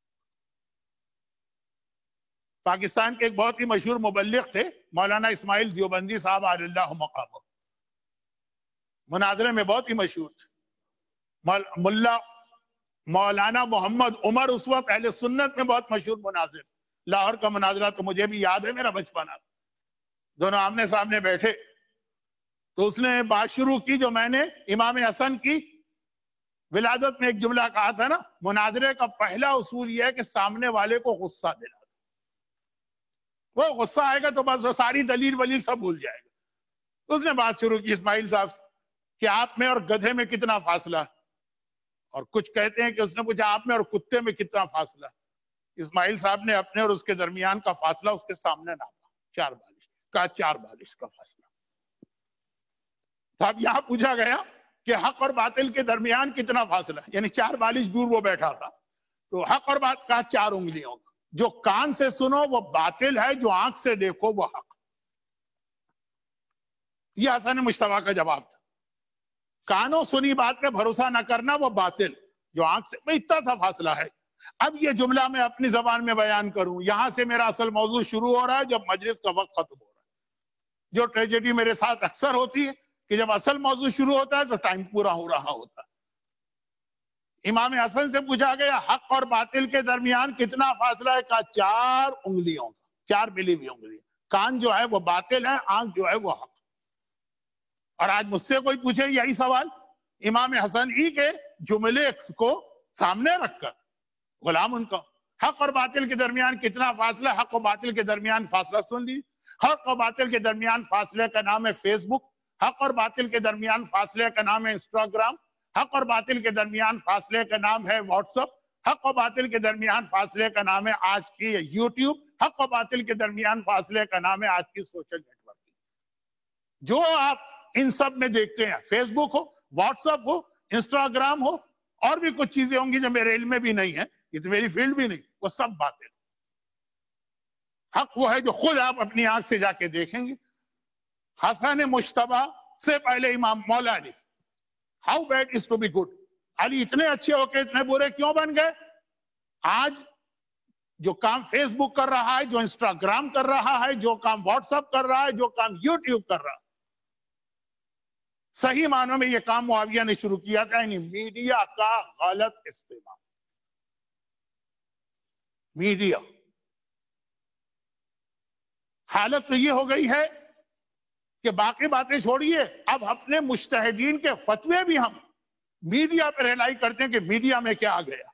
پاکستان کے ایک بہت ہی مشہور مبلغ تھے مولانا اسماعیل دیوبندی صاحب علی اللہ مقامہ، مناظرے میں بہت ہی مشہور تھے۔ ملا مولانا محمد عمر اس وقت اہل سنت میں بہت مشہور مناظر، لاہور کا مناظرہ تو مجھے بھی یاد ہے، میرا بچپنا، دونوں آمنے سامنے بیٹھے تو اس نے بات شروع کی جو میں نے امام حسن کی ولادت میں ایک جملہ کہا تھا نا، مناظرے کا پہلا اصول یہ ہے کہ سامنے والے کو غصہ دلا، وہ غصہ آئے گا تو بس وہ ساری دلیل ولیل سب بھول جائے گا۔ اس نے بات شروع کی اسماعیل صاحب سے کہ آپ میں اور گدھے میں کتنا فاصلہ ہے، اور کچھ کہتے ہیں کہ اس نے پوچھا آپ میں اور کتے میں کتنا فاصلہ ہے۔ اسماعیل صاحب نے اپنے اور اس کے درمیان کا فاصلہ اس کے سامنے ناپا، چار بالش کا چار بالش کا فاصلہ۔ تو اب یہاں پوچھا گیا کہ حق اور باطل کے درمیان کتنا فاصلہ ہے، یعنی چار بالش دور وہ بیٹھا تھا، تو حق اور باطل کا چار انگلیوں کا، جو کان سے سنو وہ باطل ہے، جو آنکھ سے دیکھو وہ حق۔ یہ حسن مجتبیٰ کا جواب تھا، کانوں سنی بات پہ بھروسہ نہ کرنا وہ باطل، جو آنکھ سے، میں اتنا سا فاصلہ ہے۔ اب یہ جملہ میں اپنی زبان میں بیان کروں، یہاں سے میرا اصل موضوع شروع ہو رہا ہے جب مجلس کا وقت ختم ہو رہا ہے۔ جو ٹریجڈی میرے ساتھ اکثر ہوتی ہے کہ جب اصل موضوع شروع ہوتا ہے تو ٹائم پورا ہو رہا ہوتا ہے۔ امام حسن سے پوچھا گیا حق اور باطل کے درمیان کتنا فاصلہ ہے، کہا چار انگلیوں کا، چار ملی ہوئی انگلیاں، کان جو ہے وہ باطل ہے، آنکھ جو ہے وہ حق۔ اور آج مجھ سے کوئی پوچھے یہی سوال، امام حسن ہی کے جملے کو سامنے رکھ کر، غلام ان کا، حق اور باطل کے درمیان کتنا فاصلہ، حق و باطل کے درمیان فاصلہ سن لی۔ حق و باطل کے درمیان فاصلے کا نام ہے فیس بک، حق اور باطل کے درمیان فاصلے کا نام ہے انسٹاگرام، حق اور باطل کے درمیان فاصلے کا نام ہے واٹس اپ، حق و باطل کے درمیان فاصلے کا نام ہے آج کی یوٹیوب، حق و باطل کے درمیان فاصلے کا نام ہے آج کی سوشل نیٹ ورکنگ۔ جو آپ ان سب میں دیکھتے ہیں، فیس بک ہو، واٹس اپ ہو، انسٹاگرام ہو، اور بھی کچھ چیزیں ہوں گی جو میرے علم میں بھی نہیں ہے، یہ تو میری فیلڈ بھی نہیں، وہ سب باطل۔ حق وہ ہے جو خود آپ اپنی آنکھ سے جا کے دیکھیں گے۔ حسن مجتبیٰ سے پہلے امام مولا Ali, how bad is to be good, Ali اتنے اچھے ہو کے اتنے برے کیوں بن گئے؟ آج جو کام فیس بک کر رہا ہے، جو انسٹاگرام کر رہا ہے، جو کام واٹس ایپ کر رہا ہے، جو کام یوٹیوب کر رہا ہے، صحیح معنوں میں یہ کام معاویہ نے شروع کیا تھا، یعنی میڈیا کا غلط استعمال. میڈیا حالت تو یہ ہو گئی ہے کہ باقی باتیں چھوڑیے، اب اپنے مجتہدین کے فتوے بھی ہم میڈیا پر ریلائی کرتے ہیں کہ میڈیا میں کیا آ گیا.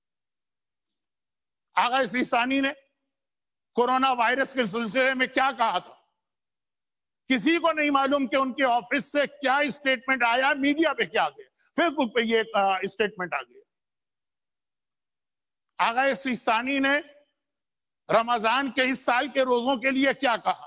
آغا سیستانی نے کورونا وائرس کے سلسلے میں کیا کہا تھا؟ کسی کو نہیں معلوم کہ ان کے آفس سے کیا اسٹیٹمنٹ آیا، میڈیا پہ کیا آ گیا، فیس بک پہ یہ اسٹیٹمنٹ آ گیا. آغا سیستانی نے رمضان کے اس سال کے روزوں کے لیے کیا کہا؟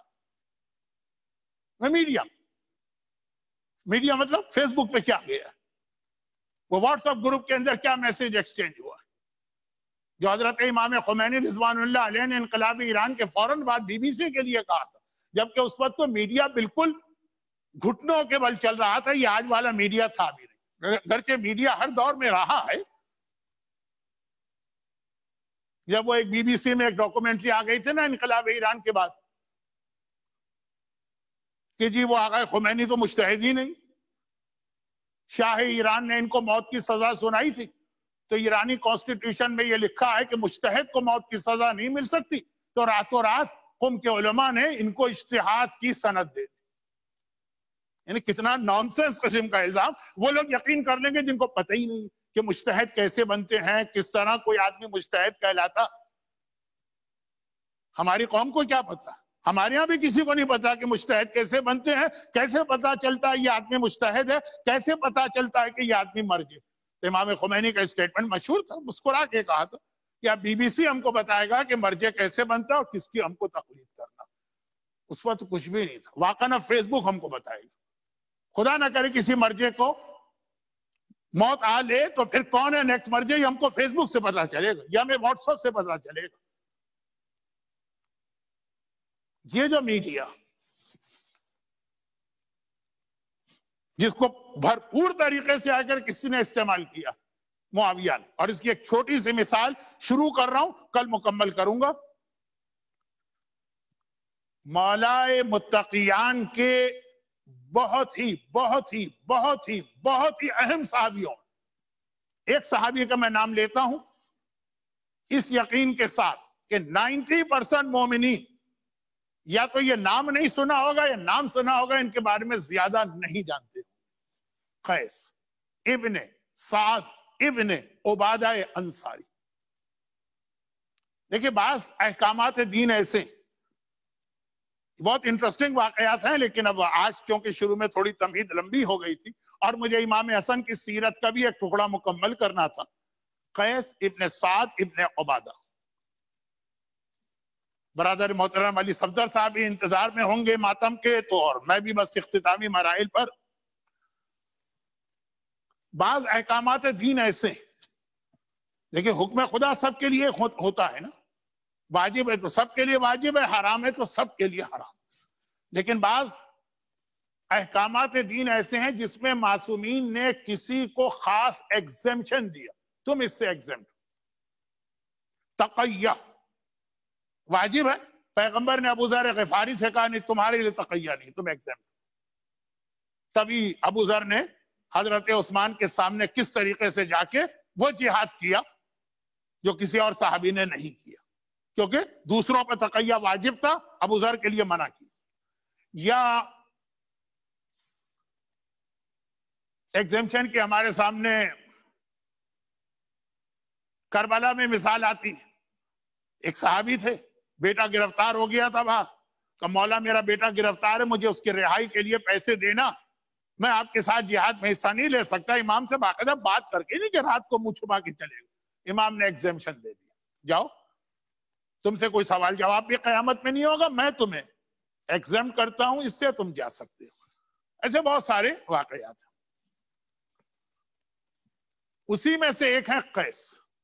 میڈیا میڈیا مطلب فیس بک پہ کیا گیا، وہ واٹس ایپ گروپ کے اندر کیا میسج ایکسچینج ہوا، جو حضرت امام خمینی رضوان اللہ علیہ نے انقلاب ایران کے فوراً بعد بی بی سی کے لیے کہا تھا، جبکہ اس وقت تو میڈیا بالکل گھٹنوں کے بل چل رہا تھا. یہ آج والا میڈیا تھا بھی نہیں، گرچہ میڈیا ہر دور میں رہا ہے. جب وہ ایک بی بی سی میں ایک ڈاکومنٹری آ گئی تھی نا انقلاب ایران کے بعد کہ جی وہ آقا خمینی تو مجتہد ہی نہیں، شاہ ایران نے ان کو موت کی سزا سنائی تھی، تو ایرانی کانسٹیٹیوشن میں یہ لکھا ہے کہ مجتہد کو موت کی سزا نہیں مل سکتی، تو راتوں رات قم کے علماء نے ان کو اجتہاد کی سند دے دی. یعنی کتنا نانسنس قسم کا الزام. وہ لوگ یقین کر لیں گے جن کو پتہ ہی نہیں کہ مجتہد کیسے بنتے ہیں، کس طرح کوئی آدمی مجتہد کہلاتا. ہماری قوم کو کیا پتا، ہمارے یہاں بھی کسی کو نہیں پتا کہ مجتہد کیسے بنتے ہیں، کیسے پتا چلتا ہے یہ آدمی مجتہد ہے، کیسے پتا چلتا ہے کہ یہ آدمی مر گئے. تو امام خمینی کا اسٹیٹمنٹ مشہور تھا، مسکرا کے کہا تھا کہ اب بی بی سی ہم کو بتائے گا کہ مرجع کیسے بنتا ہے اور کس کی ہم کو تقلید کرنا. اس وقت کچھ بھی نہیں تھا. واقعا فیس بک ہم کو بتائے گا. خدا نہ کرے کسی مرجع کو موت آ لے تو پھر کون ہے نیکسٹ مرجع، یہ ہم کو فیس بک سے پتا چلے گا یا ہمیں واٹس ایپ سے پتا چلے گا. یہ جو میڈیا جس کو بھرپور طریقے سے آ کر کسی نے استعمال کیا معاویہ نے، اور اس کی ایک چھوٹی سی مثال شروع کر رہا ہوں، کل مکمل کروں گا. مولائے متقیان کے بہت ہی بہت ہی بہت ہی بہت ہی اہم صحابیوں، ایک صحابی کا میں نام لیتا ہوں اس یقین کے ساتھ کہ نائنٹی پرسنٹ مومنین یا تو یہ نام نہیں سنا ہوگا یا نام سنا ہوگا، ان کے بارے میں زیادہ نہیں جانتے. قیس ابن سعد ابن عبادہ انصاری. دیکھیں بعض احکامات دین ایسے بہت انٹرسٹنگ واقعات ہیں، لیکن اب آج کیونکہ شروع میں تھوڑی تمہید لمبی ہو گئی تھی اور مجھے امام حسن کی سیرت کا بھی ایک ٹکڑا مکمل کرنا تھا. قیس ابن سعد ابن عبادہ. برادر محترم علی صفدر صاحب بھی انتظار میں ہوں گے ماتم کے، تو اور میں بھی بس اختتامی مراحل پر. بعض احکامات دین ایسے دیکھیں، حکم خدا سب کے لیے ہوتا ہے نا، واجب ہے تو سب کے لیے واجب ہے، حرام ہے تو سب کے لیے حرام. لیکن بعض احکامات دین ایسے ہیں جس میں معصومین نے کسی کو خاص ایگزمپشن دیا، تم اس سے ایگزمپٹ. تقیہ واجب ہے، پیغمبر نے ابو ذر غفاری سے کہا نہیں تمہارے لیے تقیہ نہیں، تم ایگزمپٹ. تبھی ابو ذر نے حضرت عثمان کے سامنے کس طریقے سے جا کے وہ جہاد کیا جو کسی اور صحابی نے نہیں کیا، کیونکہ دوسروں پر تقیہ واجب تھا، ابو ذر کے لیے منع کیا. یا ایگزمپشن کی ہمارے سامنے کربلا میں مثال آتی ہے. ایک صحابی تھے، بیٹا گرفتار ہو گیا تھا وہاں، کہ مولا میرا بیٹا گرفتار ہے، مجھے اس کی رہائی کے لیے پیسے دینا، میں آپ کے ساتھ جہاد میں حصہ نہیں لے سکتا. امام سے باقاعدہ بات کر کے نہیں کہ رات کو منہ چھپا کے چلے گا، امام نے ایگزمپشن دے دیا، جاؤ تم سے کوئی سوال جواب بھی قیامت میں نہیں ہوگا، میں تمہیں ایگزمپٹ کرتا ہوں، اس سے تم جا سکتے ہو. ایسے بہت سارے واقعات ہیں. اسی میں سے ایک ہے قیس.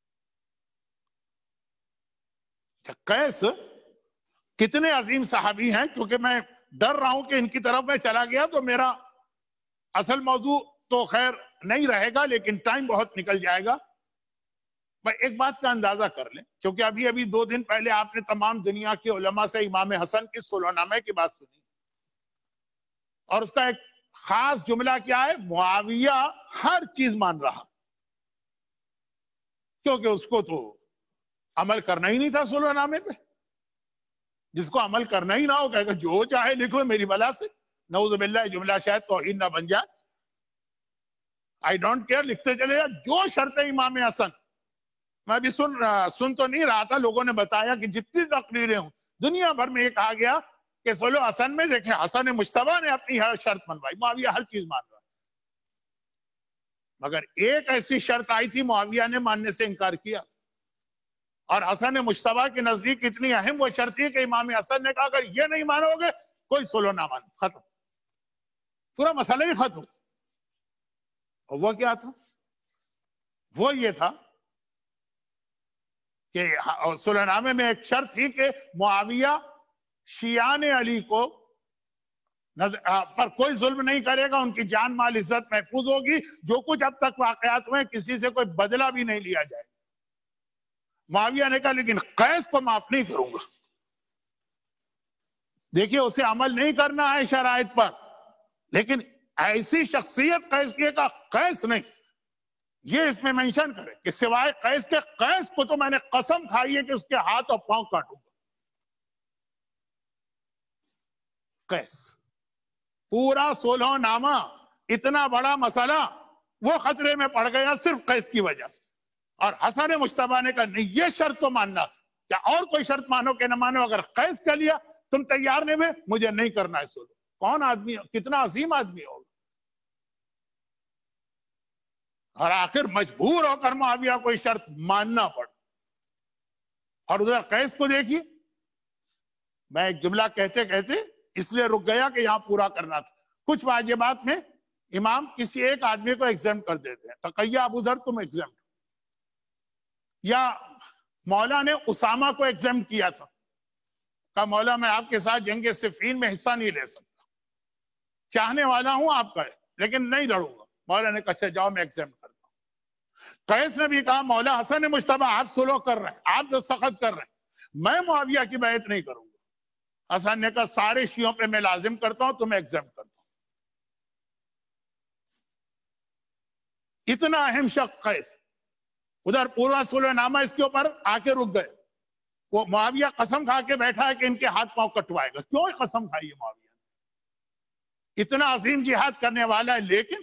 قیس کتنے عظیم صحابی ہیں، کیونکہ میں ڈر رہا ہوں کہ ان کی طرف میں چلا گیا تو میرا اصل موضوع تو خیر نہیں رہے گا، لیکن ٹائم بہت نکل جائے گا. بھائی ایک بات کا اندازہ کر لیں، کیونکہ ابھی ابھی دو دن پہلے آپ نے تمام دنیا کے علماء سے امام حسن کی صلح نامے کی بات سنی، اور اس کا ایک خاص جملہ کیا ہے؟ معاویہ ہر چیز مان رہا، کیونکہ اس کو تو عمل کرنا ہی نہیں تھا صلح نامے پہ. جس کو عمل کرنا ہی نہ ہو کہے گا جو چاہے لکھو میری بلا سے. نعوذ باللہ، جملہ شاید توہین نہ بن جائے. آئی ڈونٹ کیئر، لکھتے چلے جا جو شرط امام حسن. میں بھی سن سن تو نہیں رہا تھا، لوگوں نے بتایا کہ جتنی تقریریں ہوں دنیا بھر میں یہ کہا گیا کہ صلح حسن میں دیکھیں حسن مجتبیٰ نے اپنی ہر شرط منوائی، معاویہ ہر چیز مان رہا. مگر ایک ایسی شرط آئی تھی معاویہ نے ماننے سے انکار کیا، اور حسن مجتبیٰ کے نزدیک اتنی اہم وہ شرط تھی کہ امام حسن نے کہا اگر یہ نہیں مانو گے کوئی صلح نہ مانو، ختم، پورا مسئلہ ہی ختم. اور وہ کیا تھا؟ وہ یہ تھا کہ صلح نامے میں ایک شرط تھی کہ معاویہ شیعان علی کو پر کوئی ظلم نہیں کرے گا، ان کی جان مال عزت محفوظ ہوگی، جو کچھ اب تک واقعات ہوئے کسی سے کوئی بدلہ بھی نہیں لیا جائے. معاویہ نے کہا لیکن قیس کو معاف نہیں کروں گا. دیکھیے اسے عمل نہیں کرنا ہے شرائط پر، لیکن ایسی شخصیت قیس کی کا قیس نہیں، یہ اس میں منشن کرے کہ سوائے قیس کے قیس کو تو میں نے قسم کھائی ہے کہ اس کے ہاتھ اور پاؤں کاٹوں گا. قیس پورا صلح نامہ اتنا بڑا مسئلہ وہ خطرے میں پڑ گیا صرف قیس کی وجہ سے. اور حسن مجتبیٰ نے کہا نہیں یہ شرط تو ماننا، کیا اور کوئی شرط مانو کہ نہ مانو، اگر قیس کر لیا تم تیار نہیں ہوئے مجھے نہیں کرنا ہے صلح. کون آدمی، کتنا عظیم آدمی ہوگا. اور آخر مجبور ہو کر معاویہ کوئی شرط ماننا پڑ. اور ادھر قیس کو دیکھیے، میں ایک جملہ کہتے کہتے اس لیے رک گیا کہ یہاں پورا کرنا تھا. کچھ واجبات میں امام کسی ایک آدمی کو ایگزیمٹ کر دیتے ہیں. تقیہ ابو ذر تم ایگزیمٹ، یا مولا نے اسامہ کو ایگزیمٹ کیا تھا، کہا مولا میں آپ کے ساتھ جنگ صفین میں حصہ نہیں لے سکتا، چاہنے والا ہوں آپ کا لیکن نہیں لڑوں گا. مولا نے کہا اچھا جاؤ میں ایگزیمٹ کرتا ہوں. قیس نے بھی کہا مولا حسن مجتبیٰ آپ صلح کر رہے ہیں، آپ دستخط کر رہے ہیں، میں معاویہ کی بیعت نہیں کروں گا. حسن نے کہا سارے شیعوں پہ میں لازم کرتا ہوں، تمہیں ایگزیمٹ کرتا ہوں. اتنا اہم شخص قیس. ادھر پورا صلح نامہ اس کے اوپر آ کے رک گئے. وہ معاویہ قسم کھا کے بیٹھا ہے کہ ان کے ہاتھ پاؤں کٹوائے گا. کیوں قسم کھائی ہے معاویہ؟ اتنا عظیم جہاد کرنے والا ہے. لیکن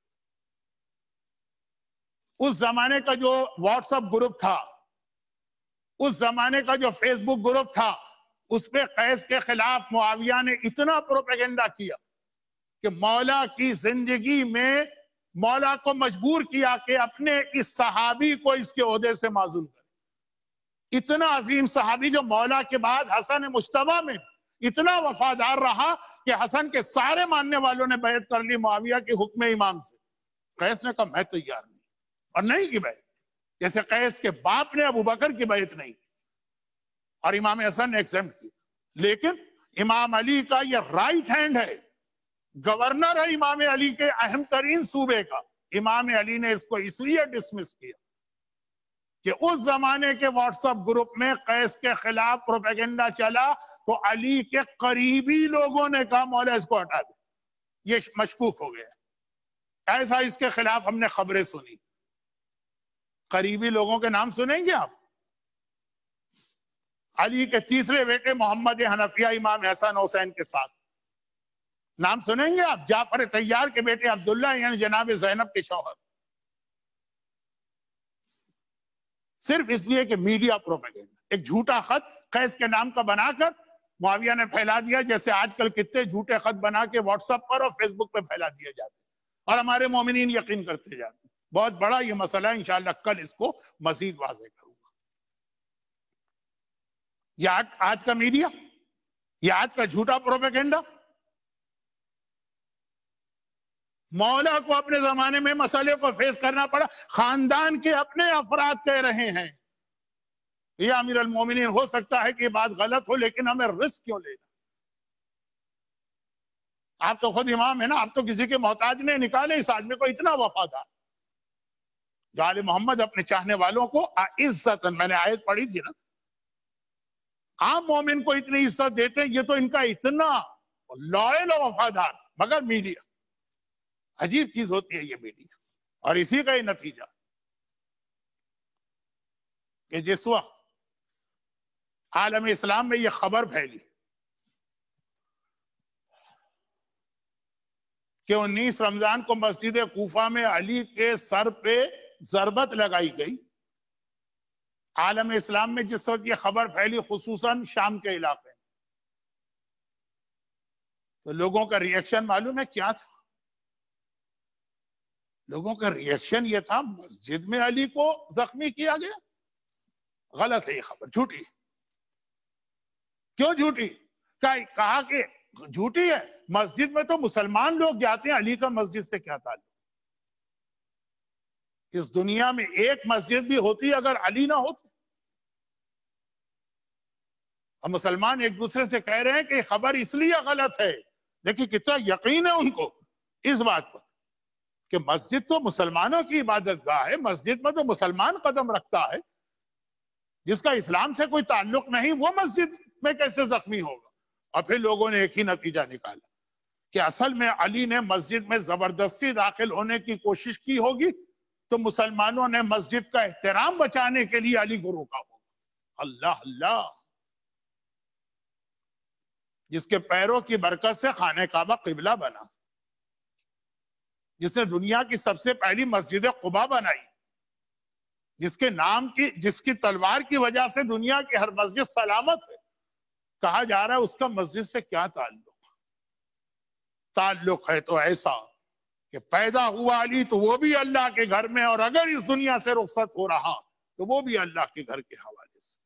اس زمانے کا جو واٹس ایپ گروپ تھا، اس زمانے کا جو فیس بک گروپ تھا، اس پہ قیس کے خلاف معاویہ نے اتنا پروپیگنڈا کیا کہ مولا کی زندگی میں مولا کو مجبور کیا کہ اپنے اس صحابی کو اس کے عہدے سے معزول کرے. اتنا عظیم صحابی جو مولا کے بعد حسن مجتبیٰ میں اتنا وفادار رہا کہ حسن کے سارے ماننے والوں نے بیعت کر لی معاویہ کے حکم امام سے. قیس نے کہا میں تیار نہیں، اور نہیں کی بیعت. جیسے قیس کے باپ نے ابو بکر کی بیعت نہیں، اور امام حسن نے ایکسیپٹ کی. لیکن امام علی کا یہ رائٹ ہینڈ ہے، گورنر ہے امام علی کے اہم ترین صوبے کا. امام علی نے اس کو اس لیے ڈسمس کیا کہ اس زمانے کے واٹس ایپ گروپ میں قیس کے خلاف پروپیگنڈا چلا تو علی کے قریبی لوگوں نے کہا مولا اس کو ہٹا دے، یہ مشکوک ہو گیا. ایسا اس کے خلاف ہم نے خبریں سنی. قریبی لوگوں کے نام سنیں گے آپ؟ علی کے تیسرے بیٹے محمد حنفیہ امام حسن حسین کے ساتھ نام سنیں گے آپ؟ جعفر طیار کے بیٹے عبداللہ یعنی جناب زینب کے شوہر. صرف اس لیے کہ میڈیا پروپیگنڈا، ایک جھوٹا خط قیس کے نام کا بنا کر معاویہ نے پھیلا دیا، جیسے آج کل کتنے جھوٹے خط بنا کے واٹس ایپ پر اور فیس بک پہ پھیلا دیے جاتے ہیں اور ہمارے مومنین یقین کرتے جاتے ہیں. بہت بڑا یہ مسئلہ ہے، انشاءاللہ کل اس کو مزید واضح کروں گا. یہ آج کا میڈیا، یہ آج کا جھوٹا پروپیگنڈا. مولا کو اپنے زمانے میں مسئلے کو فیس کرنا پڑا. خاندان کے اپنے افراد کہہ رہے ہیں یہ امیر المومنین ہو سکتا ہے کہ یہ بات غلط ہو لیکن ہمیں رسک کیوں لینا؟ آپ تو خود امام ہے نا، آپ تو کسی کے محتاج نہیں، نکالے اس آدمی کو اتنا وفادار. جو آل محمد اپنے چاہنے والوں کو عزت، میں نے آیت پڑھی تھی نا، عام مومن کو اتنی عزت دیتے ہیں، یہ تو ان کا اتنا لائل و وفادار، مگر میڈیا عجیب چیز ہوتی ہے یہ میڈیا، اور اسی کا ہی نتیجہ کہ جس وقت عالم اسلام میں یہ خبر پھیلی کہ انیس رمضان کو مسجد کوفہ میں علی کے سر پہ ضربت لگائی گئی، عالم اسلام میں جس وقت یہ خبر پھیلی خصوصاً شام کے علاقے میں، تو لوگوں کا ری ایکشن معلوم ہے کیا تھا؟ لوگوں کا ری ایکشن یہ تھا مسجد میں علی کو زخمی کیا گیا، غلط ہے یہ خبر، جھوٹی۔ کیوں جھوٹی؟ کہا کہ جھوٹی ہے، مسجد میں تو مسلمان لوگ جاتے ہیں، علی کا مسجد سے کیا تعلق؟ اس دنیا میں ایک مسجد بھی ہوتی اگر علی نہ ہوتے؟ ہم مسلمان ایک دوسرے سے کہہ رہے ہیں کہ یہ خبر اس لیے غلط ہے، دیکھیں کتنا یقین ہے ان کو اس بات پر کہ مسجد تو مسلمانوں کی عبادت گاہ ہے، مسجد میں تو مسلمان قدم رکھتا ہے، جس کا اسلام سے کوئی تعلق نہیں وہ مسجد میں کیسے زخمی ہوگا؟ اور پھر لوگوں نے ایک ہی نتیجہ نکالا کہ اصل میں علی نے مسجد میں زبردستی داخل ہونے کی کوشش کی ہوگی تو مسلمانوں نے مسجد کا احترام بچانے کے لیے علی کو روکا ہوگا۔ اللہ اللہ، جس کے پیروں کی برکت سے خانہ کعبہ قبلہ بنا، جس نے دنیا کی سب سے پہلی مسجد قباء بنائی، جس کے نام کی جس کی تلوار کی وجہ سے دنیا کی ہر مسجد سلامت ہے، کہا جا رہا ہے اس کا مسجد سے کیا تعلق؟ تعلق ہے تو ایسا کہ پیدا ہوا علی تو وہ بھی اللہ کے گھر میں، اور اگر اس دنیا سے رخصت ہو رہا تو وہ بھی اللہ کے گھر کے حوالے سے۔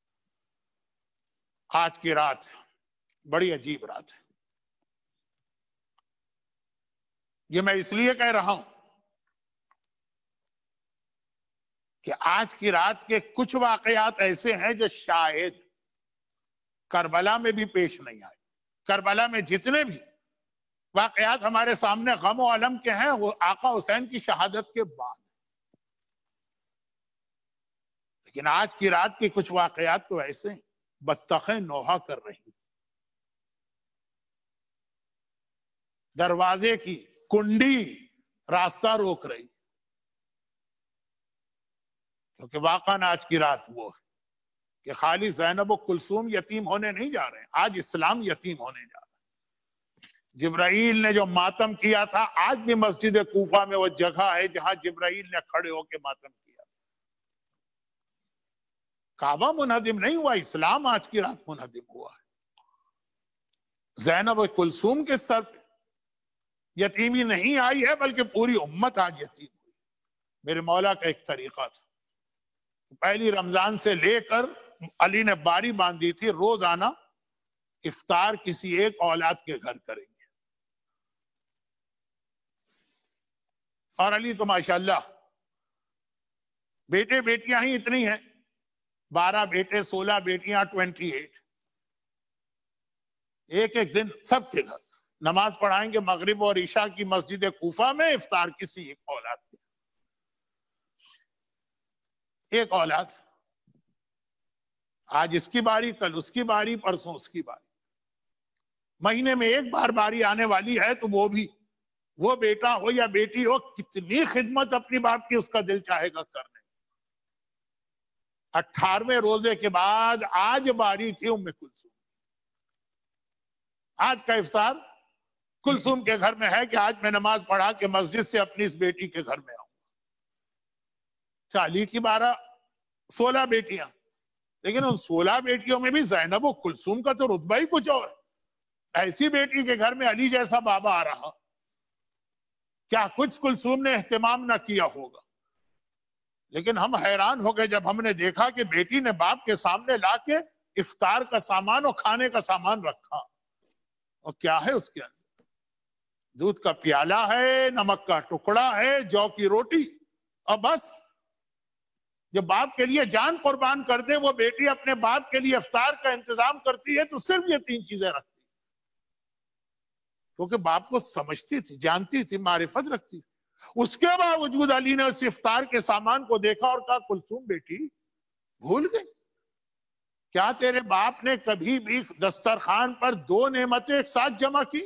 آج کی رات بڑی عجیب رات ہے، یہ میں اس لیے کہہ رہا ہوں کہ آج کی رات کے کچھ واقعات ایسے ہیں جو شاید کربلا میں بھی پیش نہیں آئے۔ کربلا میں جتنے بھی واقعات ہمارے سامنے غم و الم کے ہیں وہ آقا حسین کی شہادت کے بعد، لیکن آج کی رات کے کچھ واقعات تو ایسے ہیں بطخیں نوحہ کر رہی، دروازے کی کنڈی راستہ روک رہی، کیونکہ واقعاً آج کی رات وہ ہے کہ خالی زینب و کلثوم یتیم ہونے نہیں جا رہے ہیں، آج اسلام یتیم ہونے جا رہا ہے۔ جبرائیل نے جو ماتم کیا تھا، آج بھی مسجد کوفہ میں وہ جگہ ہے جہاں جبرائیل نے کھڑے ہو کے ماتم کیا۔ کعبہ منہدم نہیں ہوا، اسلام آج کی رات منہدم ہوا ہے۔ زینب و کلثوم کے سر پہ یتیمی نہیں آئی ہے بلکہ پوری امت آج یتیم ہوئی۔ میرے مولا کا ایک طریقہ تھا، پہلی رمضان سے لے کر علی نے باری باندھی تھی روزانہ افطار کسی ایک اولاد کے گھر کریں گے، اور علی تو ماشاءاللہ بیٹے بیٹیاں ہی اتنی ہیں، بارہ بیٹے سولہ بیٹیاں ٹوینٹی ایٹ، ایک ایک دن سب کے گھر نماز پڑھائیں گے مغرب اور عشاء کی مسجد کوفہ میں، افطار کسی ایک اولاد کے، ایک اولاد، آج اس کی باری کل اس کی باری پرسوں اس کی باری، مہینے میں ایک بار باری آنے والی ہے تو وہ بھی وہ بیٹا ہو یا بیٹی ہو کتنی خدمت اپنی باپ کی اس کا دل چاہے گا کرنے۔ اٹھارہویں روزے کے بعد آج باری تھی ام کلثوم، آج کا افطار کلثوم کے گھر میں ہے کہ آج میں نماز پڑھا کہ مسجد سے اپنی اس بیٹی کے گھر میں آؤں۔ علی کی بارہ سولہ بیٹیاں، لیکن ان سولہ بیٹیوں میں بھی زینب و کلثوم کا تو رتبہ ہی کچھ اور ہے۔ ایسی بیٹی کے گھر میں علی جیسا بابا آ رہا، کیا کچھ کلثوم نے اہتمام نہ کیا ہوگا؟ لیکن ہم حیران ہو گئے جب ہم نے دیکھا کہ بیٹی نے باپ کے سامنے لا کے افطار کا سامان اور کھانے کا سامان رکھا، اور کیا ہے اس کے اندر؟ دودھ کا پیالہ ہے، نمک کا ٹکڑا ہے، جو کی روٹی، اور بس۔ جو باپ کے لیے جان قربان کر دے وہ بیٹی اپنے باپ کے لیے افطار کا انتظام کرتی ہے تو صرف یہ تین چیزیں رکھتی، کیونکہ باپ کو سمجھتی تھی، جانتی تھی، معرفت رکھتی تھی۔ اس کے باوجود علی نے اس افطار کے سامان کو دیکھا اور کہا کلثوم بیٹی بھول گئی کیا تیرے باپ نے کبھی بھی دسترخوان پر دو نعمتیں ایک ساتھ جمع کی؟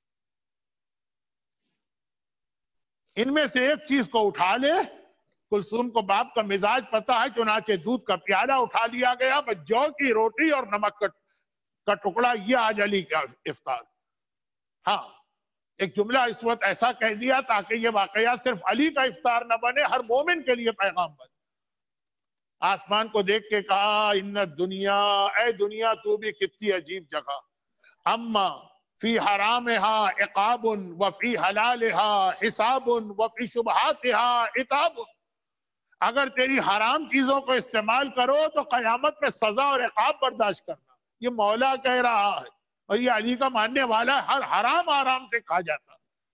ان میں سے ایک چیز کو اٹھا لے. کلثوم کو باپ کا مزاج پتا ہے، چنانچہ دودھ کا پیالہ اٹھا لیا گیا، بس جو کی روٹی اور نمک کا ٹکڑا، یہ آج علی کا افطار. ہاں ایک جملہ اس وقت ایسا کہہ دیا تاکہ یہ واقعہ صرف علی کا افطار نہ بنے، ہر مومن کے لیے پیغام بنے. آسمان کو دیکھ کے کہا ان دنیا، اے دنیا تو بھی کتنی عجیب جگہ. اما فی حرامها عقاب وفی حلالها حساب وفی شبہاتها عتاب. اگر تیری حرام چیزوں کو استعمال کرو تو قیامت میں سزا اور عقاب برداشت کرنا. یہ مولا کہہ رہا ہے اور یہ علی کا ماننے والا ہے. ہر حرام آرام سے کھا جاتا.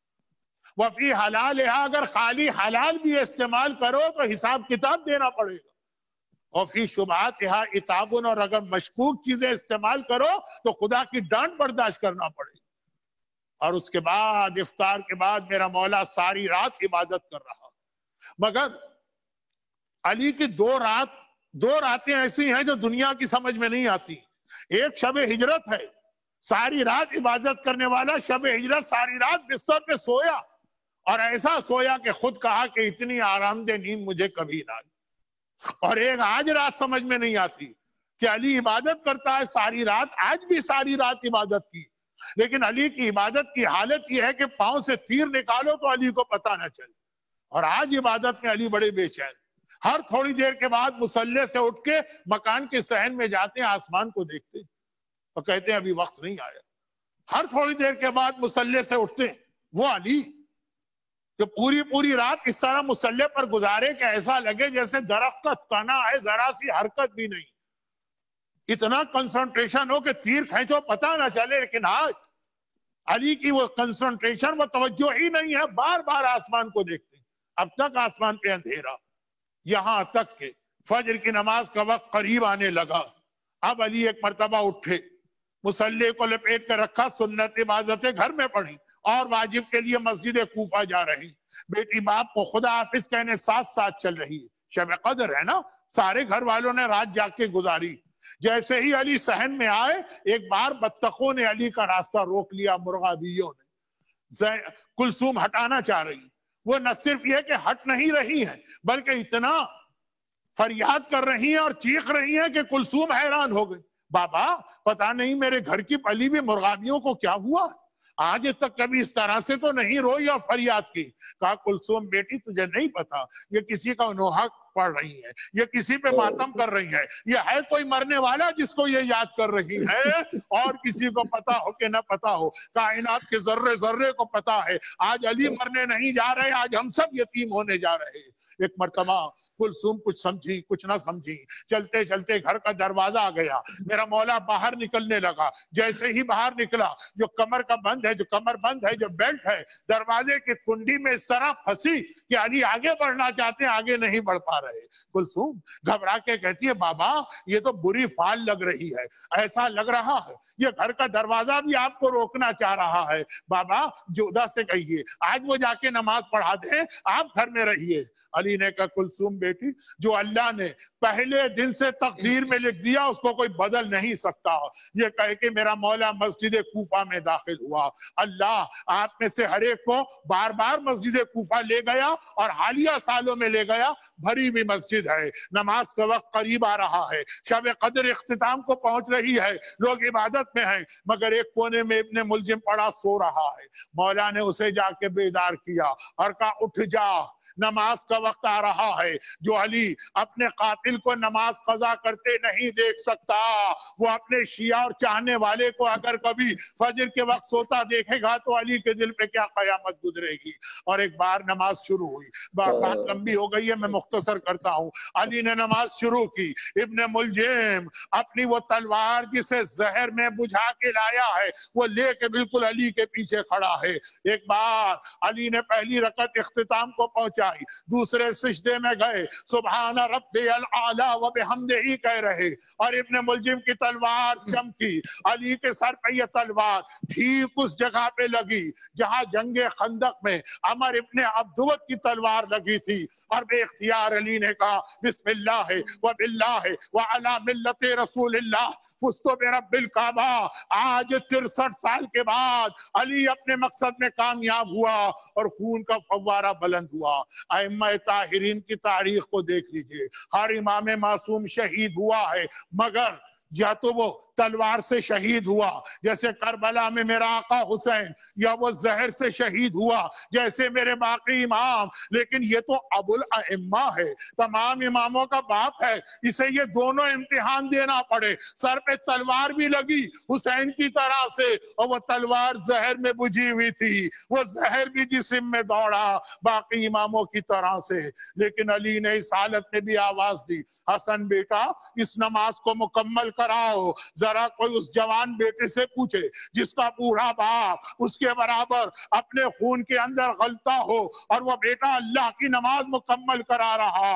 وفی حلالها، اگر خالی حلال بھی استعمال کرو تو حساب کتاب دینا پڑے گا. اور فی شبہاتها عتاب، اور اگر مشکوک چیزیں استعمال کرو تو خدا کی ڈانٹ برداشت کرنا پڑے گا. اور اس کے بعد افطار کے بعد میرا مولا ساری رات عبادت کر رہا. مگر علی کی دو رات دو راتیں ایسی ہیں جو دنیا کی سمجھ میں نہیں آتی. ایک شب ہجرت ہے، ساری رات عبادت کرنے والا شب ہجرت ساری رات بستر پہ سویا، اور ایسا سویا کہ خود کہا کہ اتنی آرام دہ نیند مجھے کبھی نہ آئی. اور ایک آج رات سمجھ میں نہیں آتی کہ علی عبادت کرتا ہے ساری رات، آج بھی ساری رات عبادت کی، لیکن علی کی عبادت کی حالت یہ ہے کہ پاؤں سے تیر نکالو تو علی کو پتہ نہ چلے. اور آج عبادت میں علی بڑے بے چین، ہر تھوڑی دیر کے بعد مصلی سے اٹھ کے مکان کے صحن میں جاتے ہیں، آسمان کو دیکھتے ہیں اور کہتے ہیں ابھی وقت نہیں آیا. ہر تھوڑی دیر کے بعد مصلی سے اٹھتے ہیں. وہ علی جو پوری پوری رات اس طرح مصلی پر گزارے کہ ایسا لگے جیسے درخت کا تنا ہے، ذرا سی حرکت بھی نہیں، اتنا کنسنٹریشن ہو کہ تیر کھینچو پتہ نہ چلے. لیکن آج علی کی وہ کنسنٹریشن، وہ توجہ ہی نہیں ہے، بار بار آسمان کو دیکھتے ہیں. اب تک آسمان پہ اندھیرا، یہاں تک کہ فجر کی نماز کا وقت قریب آنے لگا. اب علی ایک مرتبہ اٹھے، مصلی کو لپیٹ کر رکھا، سنت عبادتیں گھر میں پڑھی اور واجب کے لیے مسجد کوفہ جا رہی. بیٹی باپ کو خدا حافظ کہنے ساتھ ساتھ چل رہی ہے. شب قدر ہے نا، سارے گھر والوں نے رات جاگ کے گزاری. جیسے ہی علی صحن میں آئے، ایک بار بطخوں نے علی کا راستہ روک لیا، مرغابیوں نے. کلثوم ہٹانا چاہ رہی. وہ نہ صرف یہ کہ ہٹ نہیں رہی ہیں بلکہ اتنا فریاد کر رہی ہیں اور چیخ رہی ہیں کہ کلثوم حیران ہو گئی. بابا پتہ نہیں میرے گھر کی پلی بھی مرغابیوں کو کیا ہوا، آج تک کبھی اس طرح سے تو نہیں روئی اور فریاد کی. کہا کلثوم بیٹی تجھے نہیں پتا، یہ کسی کا نوحہ پڑھ رہی ہے، یہ کسی پہ ماتم کر رہی ہے، یہ ہے کوئی مرنے والا جس کو یہ یاد کر رہی ہے. اور کسی کو پتا ہو کہ نہ پتا ہو، کائنات کے ذرے ذرے کو پتا ہے آج علی مرنے نہیں جا رہے، آج ہم سب یتیم ہونے جا رہے ہیں. ایک مرتبہ کلثوم کچھ سمجھی کچھ نہ سمجھی، چلتے چلتے گھر کا دروازہ آ گیا. میرا مولا باہر نکلنے لگا. جیسے ہی باہر نکلا، جو کمر کا بند ہے جو کمر بند ہے جو بیلٹ ہے دروازے کی کنڈی میں اس طرح پھنسی کہ علی آگے بڑھنا چاہتے ہیں، آگے نہیں بڑھ پا رہے. کلثوم گھبرا کے کہتی ہے بابا یہ تو بری فال لگ رہی ہے، ایسا لگ رہا ہے یہ گھر کا دروازہ بھی آپ کو روکنا چاہ رہا ہے. بابا جودہ سے کہیے آج وہ جا کے نماز پڑھا دیں، آپ گھر میں رہیے. علی نے کہا کلثوم بیٹی، جو اللہ نے پہلے دن سے تقدیر میں لکھ دیا اس کو کوئی بدل نہیں سکتا. یہ کہہ کے میرا مولا مسجد کوفہ میں داخل ہوا. اللہ آپ میں سے ہر ایک کو بار بار مسجد کوفہ لے گیا اور حالیہ سالوں میں لے گیا. بھری ہوئی مسجد ہے، نماز کا وقت قریب آ رہا ہے، شب قدر اختتام کو پہنچ رہی ہے، لوگ عبادت میں ہیں، مگر ایک کونے میں ابن ملجم پڑا سو رہا ہے. مولا نے اسے جا کے بیدار کیا اور کہا اٹھ جا، نماز کا وقت آ رہا ہے. جو علی اپنے قاتل کو نماز قضا کرتے نہیں دیکھ سکتا، وہ اپنے شیعہ اور چاہنے والے کو اگر کبھی فجر کے وقت سوتا دیکھے گا تو علی کے دل پہ کیا قیامت گزرے گی. اور ایک بار نماز شروع ہوئی، بات لمبی ہو گئی ہے میں مختصر کرتا ہوں. علی نے نماز شروع کی. ابن ملجم اپنی وہ تلوار جسے زہر میں بجھا کے لایا ہے وہ لے کے بالکل علی کے پیچھے کھڑا ہے. ایک بار علی نے پہلی رکعت اختتام کو پہنچا آئی، دوسرے سجدے میں گئے، سبحان ربی العالی و بحمدہ کہہ رہے، اور ابن ملجم کی تلوار چمکی، علی کے سر پہ یہ تلوار ٹھیک اس جگہ پہ لگی جہاں جنگ خندق میں عمر ابن عبدود کی تلوار لگی تھی، اور بے اختیار علی نے کہا بسم اللہ و باللہ و علی ملت رسول اللہ فستو برب الکعبہ۔ آج ترسٹھ سال کے بعد علی اپنے مقصد میں کامیاب ہوا اور خون کا فوارہ بلند ہوا۔ ائمہ طاہرین کی تاریخ کو دیکھ لیجئے، ہر امام معصوم شہید ہوا ہے، مگر یا تو وہ تلوار سے شہید ہوا جیسے کربلا میں میرا آقا حسین، یا وہ زہر سے شہید ہوا جیسے میرے باقی امام، لیکن یہ تو ابو الائمہ ہے، تمام اماموں کا باپ ہے، اسے یہ دونوں امتحان دینا پڑے۔ سر پہ تلوار بھی لگی حسین کی طرح سے، اور وہ تلوار زہر میں بجھی ہوئی تھی، وہ زہر بھی جسم میں دوڑا باقی اماموں کی طرح سے، لیکن علی نے اس حالت میں بھی آواز دی، حسن بیٹا اس نماز کو مکمل کراؤ۔ ذرا کوئی اس جوان بیٹے سے پوچھے جس کا بوڑھا باپ اس کے برابر اپنے خون کے اندر غلطہ ہو، اور وہ بیٹا اللہ کی نماز مکمل کرا رہا،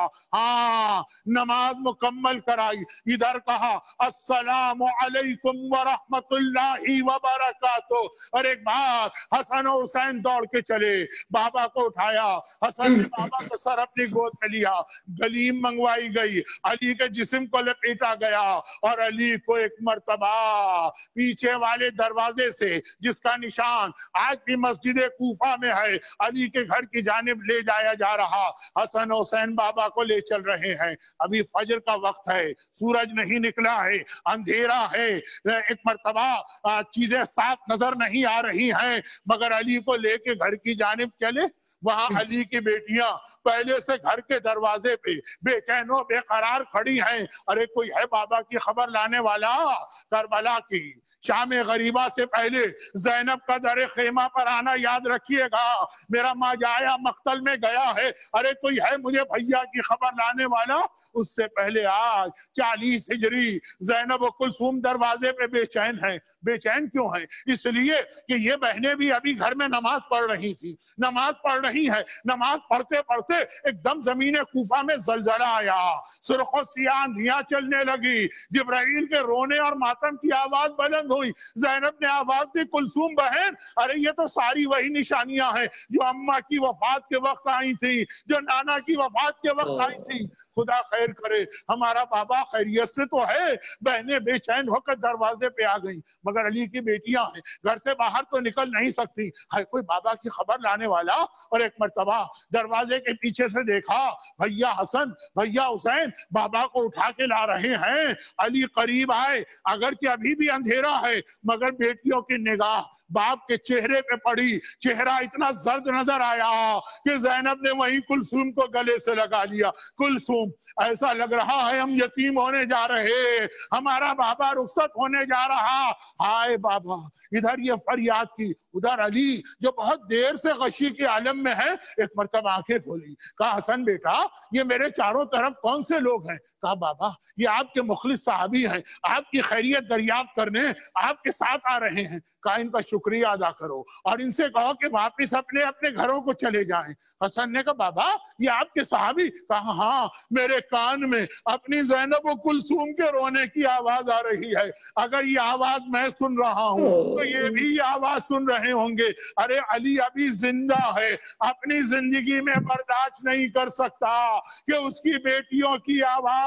ہاں نماز مکمل کرائی، ادھر کہا السلام علیکم ورحمت اللہ وبرکاتہ، اور ایک بات حسن و حسین دوڑ کے چلے، بابا کو اٹھایا، حسن نے بابا کو سر اپنی گود میں لیا، گلیم منگوائی گئی، علی کے جسم کو لپیٹا گیا، اور علی کو ایک مرتبہ پیچھے والے دروازے سے جس کا نشان آج بھی مسجد کوفہ میں ہے علی کے گھر کی جانب لے جایا جا رہا۔ حسن حسین بابا کو لے چل رہے ہیں، ابھی فجر کا وقت ہے، سورج نہیں نکلا ہے، اندھیرا ہے، ایک مرتبہ چیزیں صاف نظر نہیں آ رہی ہیں، مگر علی کو لے کے گھر کی جانب چلے۔ وہاں علی کی بیٹیاں پہلے سے گھر کے دروازے پہ بے چین و بے قرار کھڑی ہیں، ارے کوئی ہے بابا کی خبر لانے والا؟ کربلا کی شام غریبہ سے پہلے زینب کا در خیمہ پر آنا یاد رکھیے گا، میرا ماں جایا مقتل میں گیا ہے، ارے کوئی ہے مجھے بھیا کی خبر لانے والا؟ اس سے پہلے آج چالیس ہجری زینب و کلثوم دروازے پہ بے چین ہیں۔ بے چین کیوں ہیں؟ اس لیے کہ یہ بہنیں بھی ابھی گھر میں نماز پڑھ رہی تھی، نماز پڑھ رہی ہے، نماز پڑھتے پڑھتے ایک دم زمین کوفہ میں زلزلہ آیا، سرخ و سیاہ اندھیاں چلنے لگی، جبرائیل کے رونے اور ماتم کی آواز بلند ہوئی، زینب نے آواز دی کلثوم بہن، ارے یہ تو ساری وہی نشانیاں ہیں جو اماں کی وفات کے وقت آئی تھی، جو نانا کی وفات کے وقت آئی تھی، خدا خیر کرے ہمارا بابا خیریت سے تو ہے۔ بہنیں بے چین ہو کر دروازے پہ آ گئیں، مگر علی کی بیٹیاں ہیں، گھر سے باہر تو نکل نہیں سکتی، ہے کوئی بابا کی خبر لانے والا؟ اور ایک مرتبہ دروازے کے پیچھے سے دیکھا بھیا حسن بھیا حسین بابا کو اٹھا کے لا رہے ہیں۔ علی قریب آئے، اگرچہ ابھی بھی اندھیرا ہے، مگر بیٹیوں کی نگاہ باپ کے چہرے پہ پڑی، چہرہ اتنا زرد نظر آیا کہ زینب نے وہیں کلثوم کو گلے سے لگا لیا۔ کلثوم ایسا لگ رہا ہے ہم یتیم ہونے جا رہے، ہمارا بابا رخصت ہونے جا رہا، ہائے بابا۔ ادھر یہ فریاد کی، ادھر علی جو بہت دیر سے غشی کے عالم میں ہے، ایک مرتبہ آنکھیں کھولی، کہا حسن بیٹا یہ میرے چاروں طرف کون سے لوگ ہیں؟ کہا بابا یہ آپ کے مخلص صحابی ہیں، آپ کی خیریت دریافت کرنے آپ کے ساتھ آ رہے ہیں، کہا ان کا شکریہ ادا کرو اور ان سے کہو کہ واپس اپنے اپنے گھروں کو چلے جائیں۔ حسن نے کہا بابا یہ آپ کے صحابی؟ کہا ہاں، میرے کان میں اپنی زینب و کلثوم کے رونے کی آواز آ رہی ہے، اگر یہ آواز میں سن رہا ہوں تو یہ بھی یہ آواز سن رہے ہوں گے۔ ارے علی ابھی زندہ ہے، اپنی زندگی میں برداشت نہیں کر سکتا کہ اس کی بیٹیوں کی آواز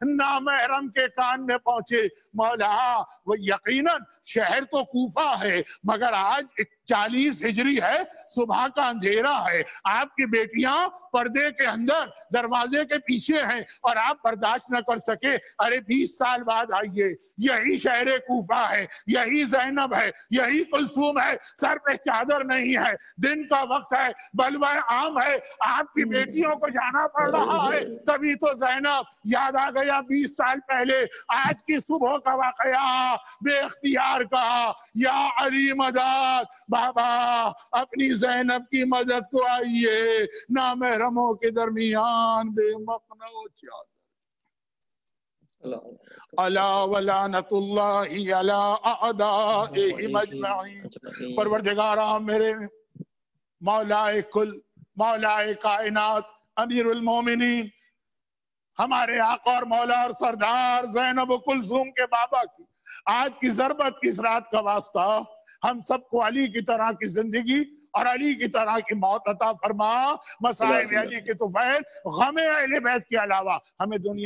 نامحرم کے کان میں پہنچے۔ مولا وہ یقیناً شہر تو کوفہ ہے، مگر آج چالیس ہجری ہے، صبح کا اندھیرا ہے، آپ کی بیٹیاں پردے کے اندر دروازے کے پیچھے ہیں اور آپ برداشت نہ کر سکے۔ ارے بیس سال بعد آئیے، یہی شہر کوفہ ہے، یہی زینب ہے، یہی کلثوم ہے، سر پہ چادر نہیں ہے، دن کا وقت ہے، بلوہ عام ہے، آپ کی بیٹیوں کو جانا پڑ رہا ہے۔ تبھی تو زینب یاد آ گیا بیس سال پہلے آج کی صبح کا واقعہ، بے اختیار کہا یا علی مدد، بابا اپنی زینب کی مدد کو آئیے، نامحرموں کے درمیان بے مقنع و چادر۔ الا ولعنت اللہ علی اعدائہم اجمعین۔ پروردگارا میرے مولا کل، مولا کائنات امیر المومنین ہمارے آقا اور مولا اور سردار زینب و کلثوم کے بابا کی آج کی ضربت کی اس رات کا واسطہ ہم سب کو علی کی طرح کی زندگی اور علی کی طرح کی موت عطا فرما، مسائل علی کے طفیل غم اہل بیت کے علاوہ ہمیں دنیا